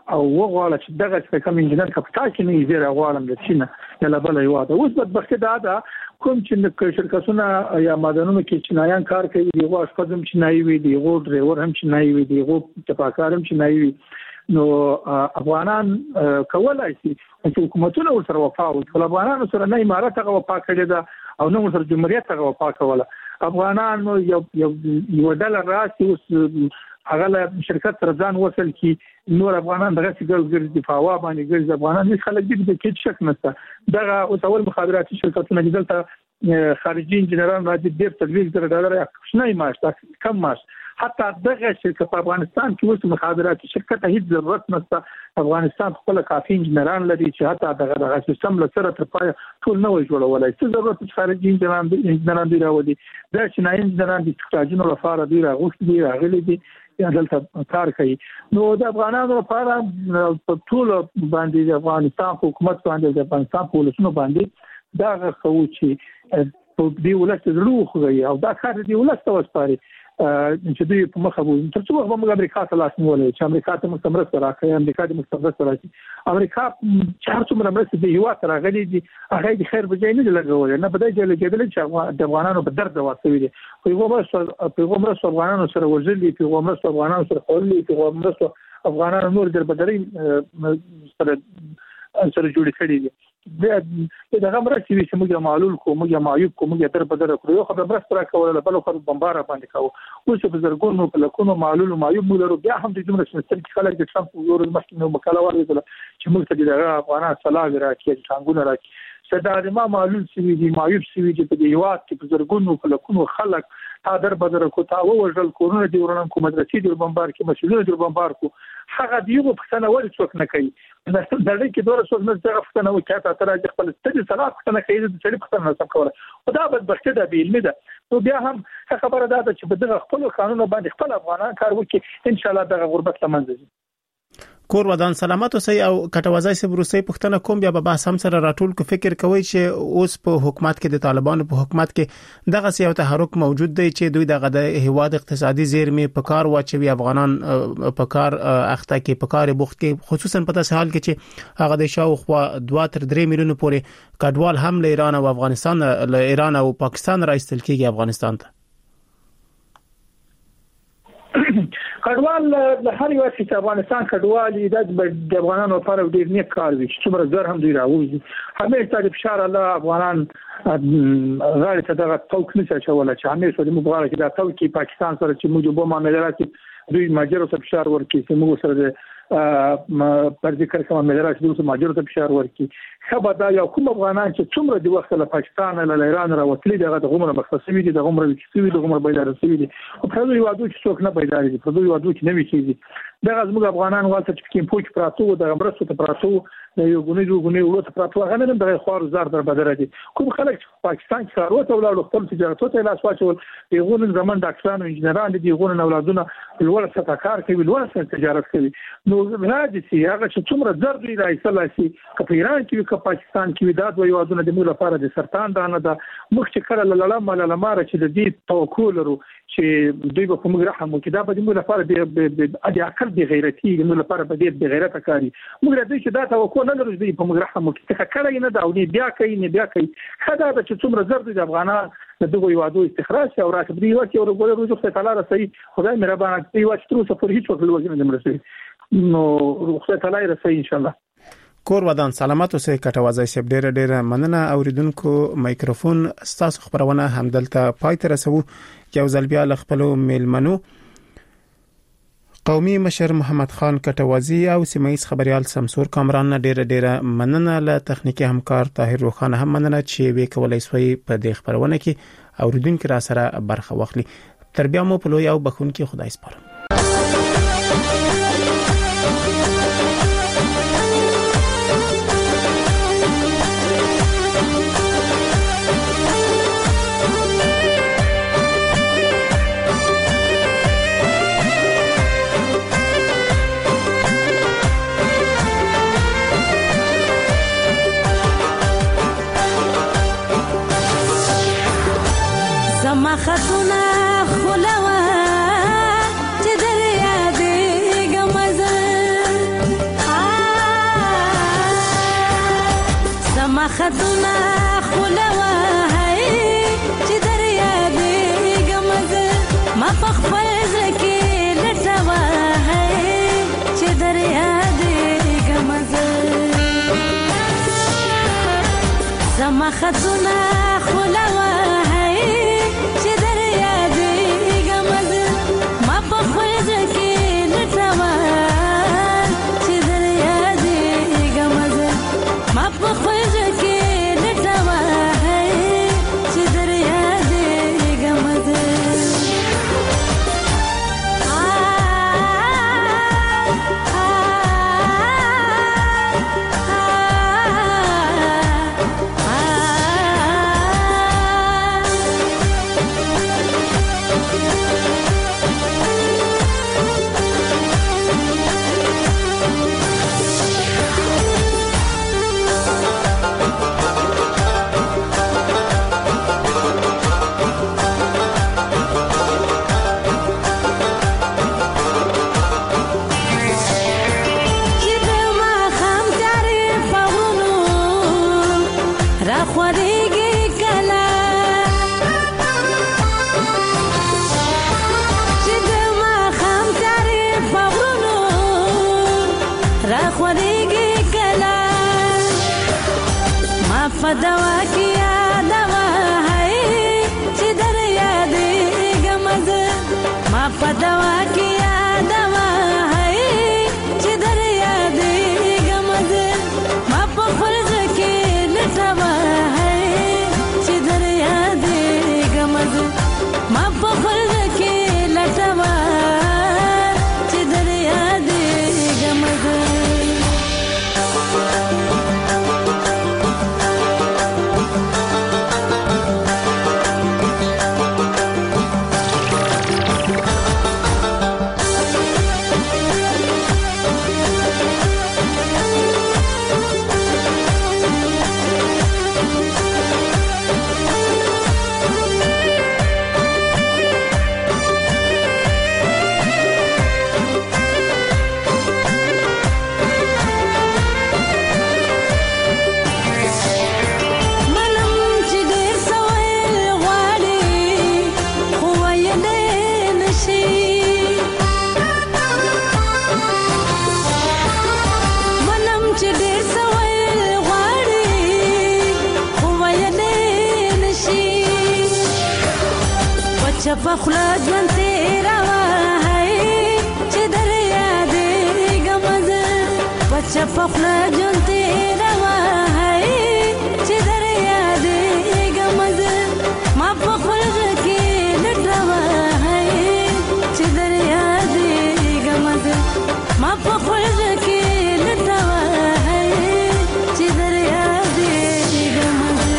او وغواړه چې دغه کوم انجنیر کپټا کې نه زیره غواړم د چینه یا بل یو دا اوس بدبختی دا کوم چې شرکتونه یا مدنونو کې چینایان کار کوي دی غواړي خپلم چینایي وي دی غو ډرایور هم چینایي وي دی غو تپاکار هم چینایي وي نو افغانان کولای شي چې حکومتونه ورسره وفا وکړي افغانان سره نه امارات هغه وفا کړی دا او نو سره جمهوریت هغه وفا کوله افغانان یو ډالر راسي اوس هغه شرکت سره ځان وصل کی نور افغانان دغه څنګه دفاع باندې ګرځي افغانان هیڅ خلک دې کې شک نشته دغه اوس اول مخابراتي شرکتونه دلته خارجي انجنیران راځي $30,000 اکشنای معاش کم معاش حتی دغه شرکت په افغانستان کې اوس مخابراتي شرکت هیڅ ضرورت نشته افغانستان خپل کافي انجنیران لري چې حتی دغه سیستم لسره تر پای ټول نه وي جوړولای څه ضرورت خارجي انجنیران دی راوړي دا چې نه انجنیران د تخنیکونو لپاره دی راغوښتي دی راغلي دي دلته کار کوي نو د افغانانو لپاره په ټول باندې د افغانستان حکومت باندې د افغانستان پولیسونو باندې دا خو چې په دې ولست دروغ او دا کار دی ولست وسپاري چې دوی په مخه وو تر څو موږ امریکا ته لاس نیولې چې امریکا ته مستمر سره راکړي امریکا د مستمر سره راکړي امریکا چې څومره مرسته دی هوا تر غلي دي هغه د خیر بجای نه لګول نه بده چې لګیدل چې د افغانانو په درد واسوي دي پیغمبر افغانانو سره ورزلي پیغمبر افغانانو سره خولي پیغمبر افغانانو نور در بدري سره جوړ کړي دي دا غمره چې موږ معلول کو موږ معیوب کو موږ تر بدر کړو یو خبر برس را کوله بل خو بمبار باندې کاوه اوس په زرګونو کلکونو معلول معیوب مولر بیا هم د جمهوریت مستر کې خلک د ټرمپ یو ورځ مخکې نو مکاله ورغله چې موږ ته دغه افغانان صلاح راکړي څنګه راکړي صدا ما معلول سوي دي معیوب سوي دي په یوات کې په زرګونو کلکونو خلک در بدر کو تا وژل کورونه دی ورنن کو مدرسې دی بمبار کې مسؤلین دی بمبار کو هغه دیغه پښتنه ول څوک نه کوي د دړې کې دوره څوک نه څنګه پښتنه وکړه تا تر خپل ستدي سره پښتنه کوي د چړي پښتنه نسب کوله او دا بدبختی ده به علمي ده نو بیا هم خبره ده چې په دغه خپل قانون باندې خپل افغانان کار وکړي ان شاء الله دغه غربت لمنځه کور ودان سلامت اوسئ او کټوازای سه روسي پښتنه کوم بیا به بحث هم سره راټول کو فکر کوي چې اوس په حکومت کې د طالبانو په حکومت کې دغه سیاو تحرک موجود دی چې دوی دغه د هواد اقتصادي زیرمې په کار واچوي افغانان په کار اخته کې په کار بوخت کې خصوصا په تاسو حال کې چې هغه د شاوخوا 2 تر 3 میلیون پورې کډوال هم له ایران او افغانستان له ایران او پاکستان راځتل کېږي افغانستان ته کډوال د هر یو چې افغانستان کډوال د افغانانو لپاره ډیر نیک کار وي چې څومره زر هم دی راوځي همیشه د فشار الله افغانان غاړه ته دغه توک نشي چولای چې همیشه د مبارک کې د توکي پاکستان سره چې موږ به معاملات دوی ماجرو ته فشار ورکړي چې موږ سره پر ذکر کوم معاملات دوی ماجرو ته فشار ورکړي خبر دا یو کوم افغانان چې څومره د وخت له پاکستان له ایران راوتلي دغه غومره مختصوي دي دغه غومره وکړي دغه غومره بیدار شوي دي او په دوی وادو چې څوک نه بیدار دي په دوی وادو چې نه وکړي دغه زموږ افغانان واسه چې کوم پوښ پراتو دغه مرسته ته پراتو یو غونې ورته پراتو هغه نه دغه خوار زار در بدر دي کوم خلک پاکستان کې کار وته ولاړ خپل تجارت ته لاس واچول یغون زمون ډاکټرانو انجنیران دي یغون اولادونه لوړ سطح کار کوي لوړ سطح تجارت کوي نو راځي چې هغه چې څومره زر دی راځي چې په ایران کې په پاکستان کې دا دوه یوادونه د موږ لپاره د سرطان دانه ده مخ چې کړه لاله ماره چې د دې توکل ورو چې دوی په موږ رحم وکړي دا په موږ لپاره د عقل د غیرتي موږ لپاره په دې د غیرت کاری موږ د دې چې دا توکل نه لري دوی په موږ رحم وکړي څه کړه نه دا او بیا کوي خدای د چې څومره زر د افغانان د دغه یوادو استخراج او راکبري وکړي او ګورو روزو ته تعالی رسي خدای مهربان دی چې تر اوسه پر هیڅ وخت لوځي نه مرسي نو خدای تعالی رسي ان شاء الله کور ودان سلامت اوسئ کټوازای سپ ډیره مننه اوریدونکو مایکروفون ستاسو خبرونه همدلته پای ته رسو یو ځل بیا خپل میلمنو قومي مشر محمد خان کټوازی او سیمایي خبريال سمسور کامران ډیره مننه له تخنیکی همکار طاهر روخان هم مننه چې وی کولای سوی په دې خبرونه کې اوریدونکو را سره برخه واخلي تر بیا مو په لوی او بخون کې خدای سپارم خطونه خلوه چې دریا دې ګمزه خطونه خلوه هي چې دریا دې ګمزه ما په خپل ځکه لټوه هي چې دریا دې ګمزه زما خطونه خلوه هي چې دریا دې ګمزه ما په خپل ځکه لټوه چې دریا دې ګمزه ما په خپل ځکه لټوه چې دریا دې ګمزه فدوا کیا دوا ہے چې دریا دې ګمزه ما فدوا کیا دوا ہے چې دریا دې ګمزه ما په فرض کې لټوا ہے چې دریا دې ګمزه ما په فرض کې لټوا چې دریا دې ګمزه فخلا ژوند تیروا ہے چې دریا دې ګمزه پچا فخلا ژوند تیروا ہے چې دریا دې ګمزه ما په خپل کې لټوا ہے چې دریا دې ګمزه ما په خپل کې لټوا ہے چې دریا دې ګمزه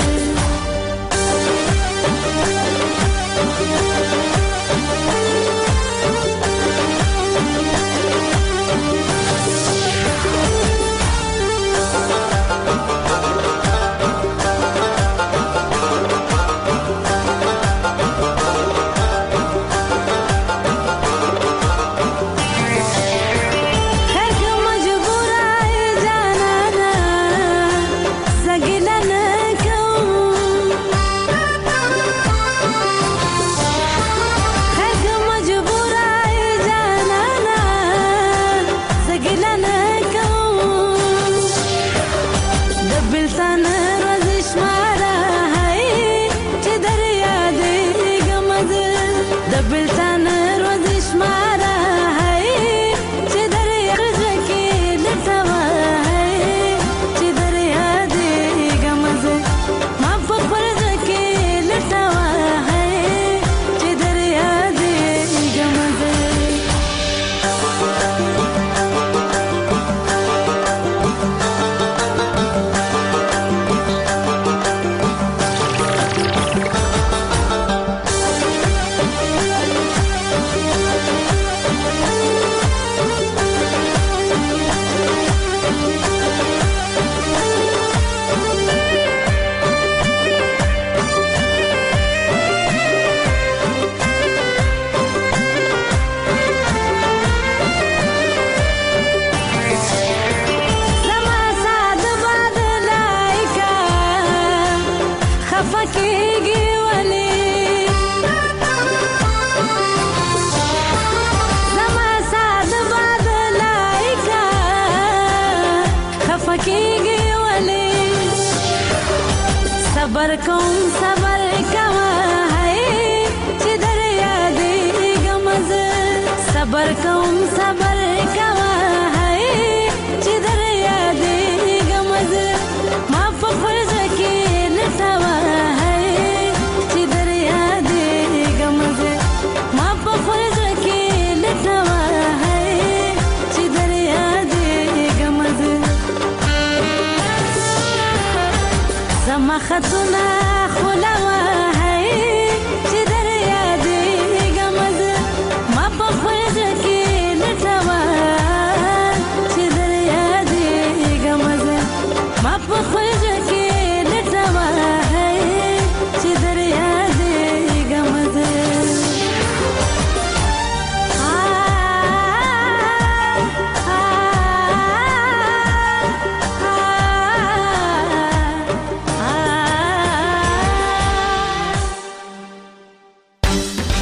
کوم صبر کوا ہے چې در یادېږم زه صبر کوم صبر کوا ہے چې در یادېږم زه ما په فرض کې لټوا ہے چې در یادېږم زه ما په فرض کې لټوا ہے چې در یادېږم زه زما خطونه خلوا